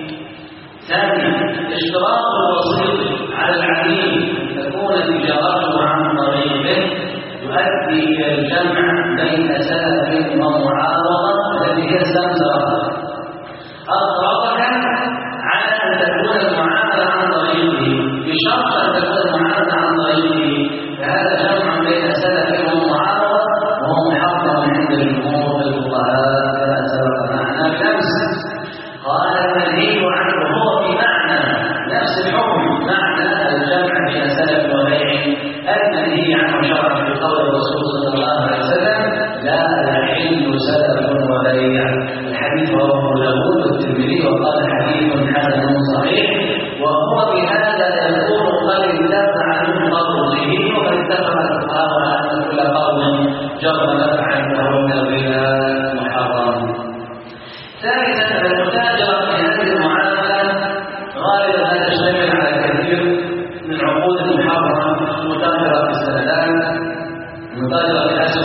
ثانيا، اشتراط الوسيط على العميل أن تكون تجارته عن طريقه يؤدي إلى الجمع بين سلف ومعارضة التي هي السمسرة. أطلقا على أن تكون المعاملة عن طريقه بشرط أن تكون المعاملة عن طريقه، فهذا جمع بين سلف ومعارضة وهو محرم عند جمهور الفقهاء كما سبق معنا بالأمس. قال المنهي عنه هو في معنى نفس الحكم، معنى الجمع بين سلف وبيع المنهي عنه شرعا في قول الرسول صلى الله عليه وسلم: لا يحل سلف وبيع. الحديث رواه أبو داود والترمذي وقال حديث حسن صحيح، وهو بهذا يكون قد انتفع من قوله، وقد اتفق الفقهاء على ان كل قول جر نفعا فهو من الربا محرم. ثالثا، المتاجرة في هذه المعاملة غالبا لا تشتمل على كثير من عقود المحرمة: المتاجرة في السندات، المتاجرة في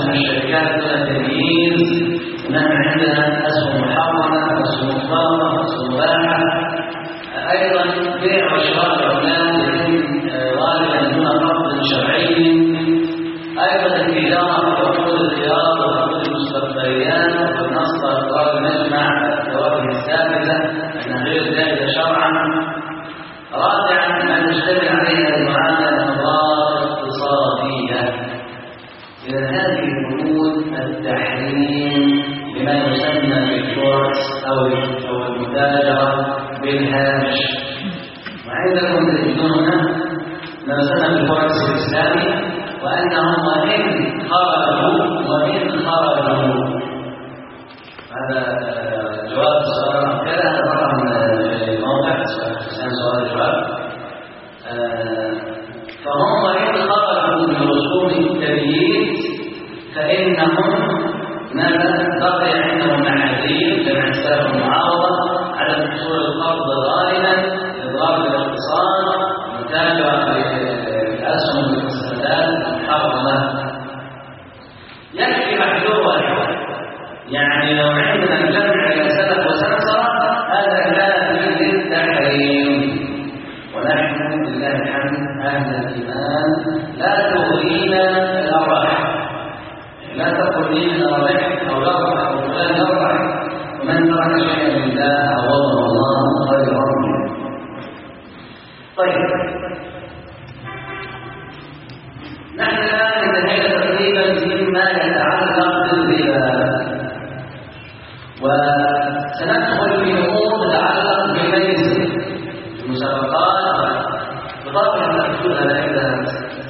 فهم إن خرجوا من رسوم التبييت فإنهم ماذا بقي عندهم معاذير جمع السلف المعارضة على حصول القرض غالبا إضراب الاقتصاد متابعة الأسهم والمستندات المحرمة. يكفي محذور واحد، يعني لو عندنا جمع بين سلف وسمسرة هذا كان فيه التحريم، ونحن لله الحمد أهل الإيمان لا تغرينا الأرواح، لا تقل لي من الأرواح أو الأرواح أو فلان الأرواح، ومن ترك شيئا لله عوضه الله خيرا منه. طيب نحن الآن انتهينا تقريبا مما يتعلق بالربا، وسندخل في أمور تتعلق بالميسر المسابقات بطبع المكتوب على عندها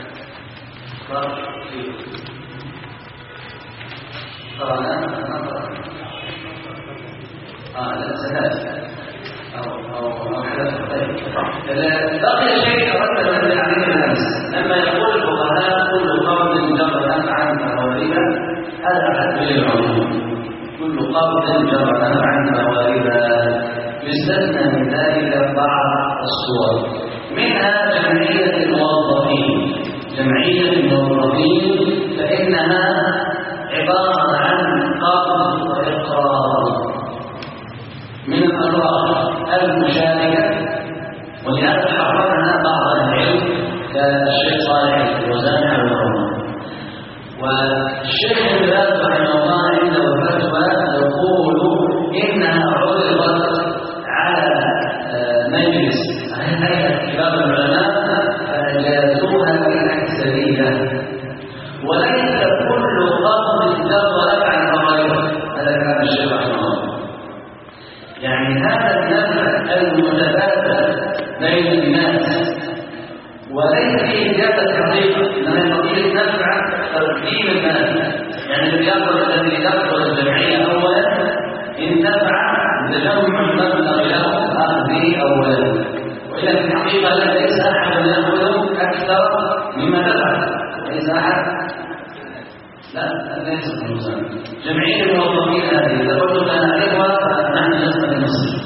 اه لا سهل او او او حدث بقي شيء اردت ان انزل عليه الناس لما يقول الفقهاء كل قول جرى نفعا فهو ربا، هذا حد للعموم، كل قول جرى نفعا فهو ربا، يستثنى من ذلك بعض الصور، منها جمعية الموظفين. جمعية الموظفين فإنها عبارة عن قرض وإقراض من الأرواح المشاركة، ولهذا حرمها بعض العلم كالشيخ صالح الفوزان حفظه الله. والشيخ ابن باز رحمه الله عنده فتوى يقول إنها عرضت على مجلس هيئة كبار العلماء فأجازوها بالأكثرية، وليس كل قرض جر نفعا فغيره. هذا كلام الشيخ رحمه الله. يعني هذا النفع المتبادل بين الناس وليس فيه زيادة حقيقة، إنما يقضي النفع تقديم المال. يعني الذي يقبل الذي يدخل الجمعية أولا انتفع بتجمع المبلغ له أخذه أولا، وإلا في الحقيقة ليس أحد يأخذ أكثر مما دفع، ليس أحد، لا ليس الإنسان. جمعية الموظفين هذه إذا قلت أنا إخوة فنحن لسنا في مصر،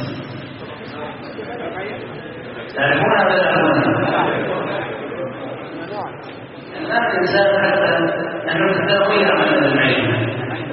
تعرفونها ولا تعرفونها؟ الآن الإنسان حتى نحن نتداوي عمل الجمعية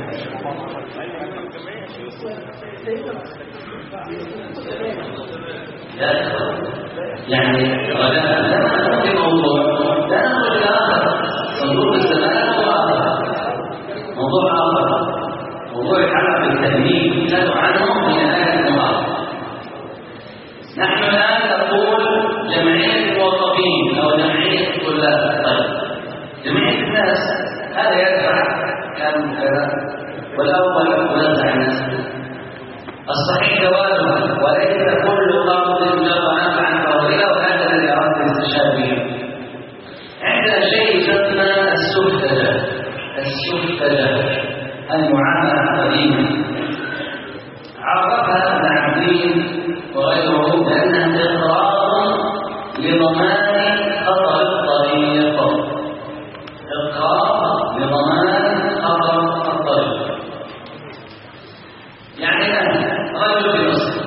يعني غدا لا نقول في موضوع، لا نقول في آخر، صندوق الزمان هو آخر، موضوع آخر، موضوع يتعلق بالتأمين نسأل عنه من آية المعارضة. نحن الآن نقول جمعية الموظفين أو جمعية الطلاب. طيب جمعية الناس هذا يدفع كان كذا، والأول ينزع الناس، الصحيح جوازها، وليس كل قرض جر نفعا فهو ربا، وهذا الذي أردت الاستشهاد به. عندنا شيء يسمى السفهجة. السفهجة المعاملة القديمة عرفها ابن عبدين وغيره بأنها إقراض لضمان خطر الطريق. إقراض لضمان خطر الطريق، يعني أن رجل في مصر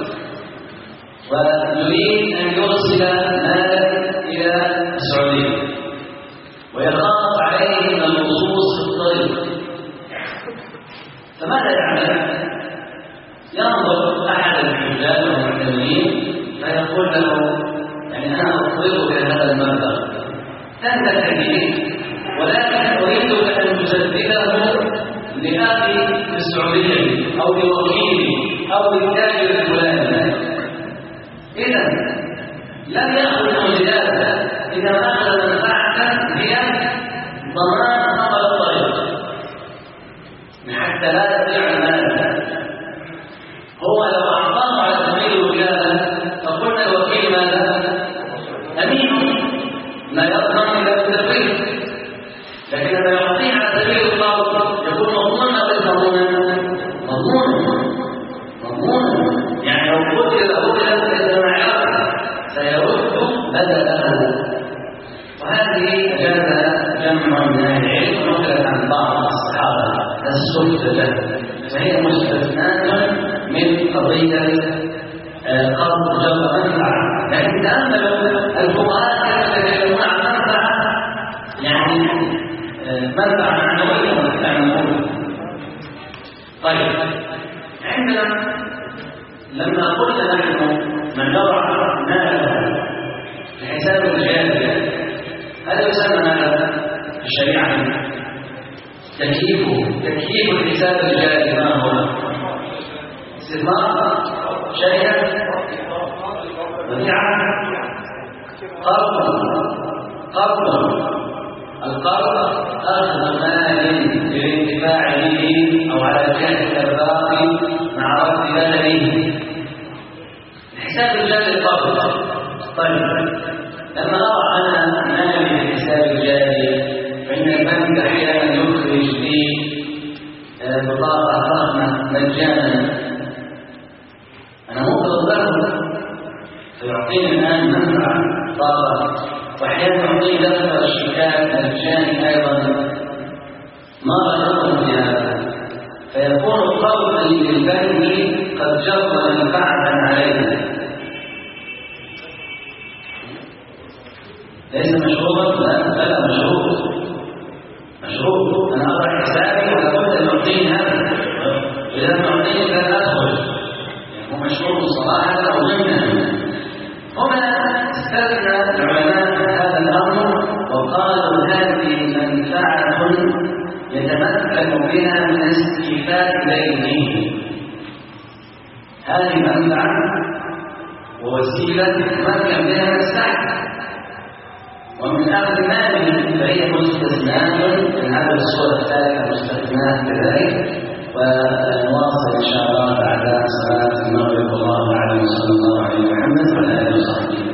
ويريد أن يرسل مالا إلى السعودية ويخاف عليه من اللصوص في الطريق، فماذا يعمل؟ ينظر أحد الحجاج والمعتمرين فيقول له يعني أنا أقرضك هذا المبلغ، أنت كبير ولكن أريدك أن تسدده لأخي في السعودية أو لوكيلي أو للتاجر الفلاني. إذا لم يأخذ زيادة، إذا أخذ منفعة هي ضمان خطر الطريق حتى لا يضيع المال. هو لو أعطاه على سبيل الوكالة فقلنا الوكيل ماذا؟ أمين لا يضمن إلا بالتفريط، لكن لما يعطيه على سبيل القرض يكون مضمونا أو ليس مضمونا؟ مضمونا مضمونا، يعني لو قتل له قتل إذا معيار سيرد بدله سفل له، فهي مستثناة من قضية قرض جر منفعة. لكن تأملوا الفقهاء يتكلمون عن منفعة، يعني منفعة معنوية ومنفعة معنوية. طيب عندنا لما قلنا نحن من نضع ماله في حساب الجارية، هذا يسمى ماذا في الشريعة؟ تكييفه. تكييف الحساب الجاري ما هو؟ استثمار، شركة، وديعة، قرض. قرض القرض أخذ مال للانتفاع به أو على جهة الباقي مع رد بدنه. حساب الجاري القرض. طيب لما أضع أنا مالي في الحساب الجاري، فإن البنك أحيانا يخرج لي بطاقة ضخمة مجانا، أنا مقرض له فيعطيني الآن منفعة طاقة، وأحيانا يعطيني دفتر الشيكات مجاني أيضا. ما رأيكم في هذا؟ فيكون القرض للبنك قد جر منفعة علينا، ليس مشروطا؟ لا لا مشروط. مشروط أنا أضع حسابي ولابد أن يعطيني هذا، وإذا لم يعطيني فلا أدخل، يعني هو مشروط صراحة أو ضمنا. هنا استثنى العلماء هذا الأمر وقالوا هذه منفعة يتمكن بها من استيفاء دينه. هذه منفعة ووسيلة يتمكن بها من السعي ومن أخذ ماله، فهي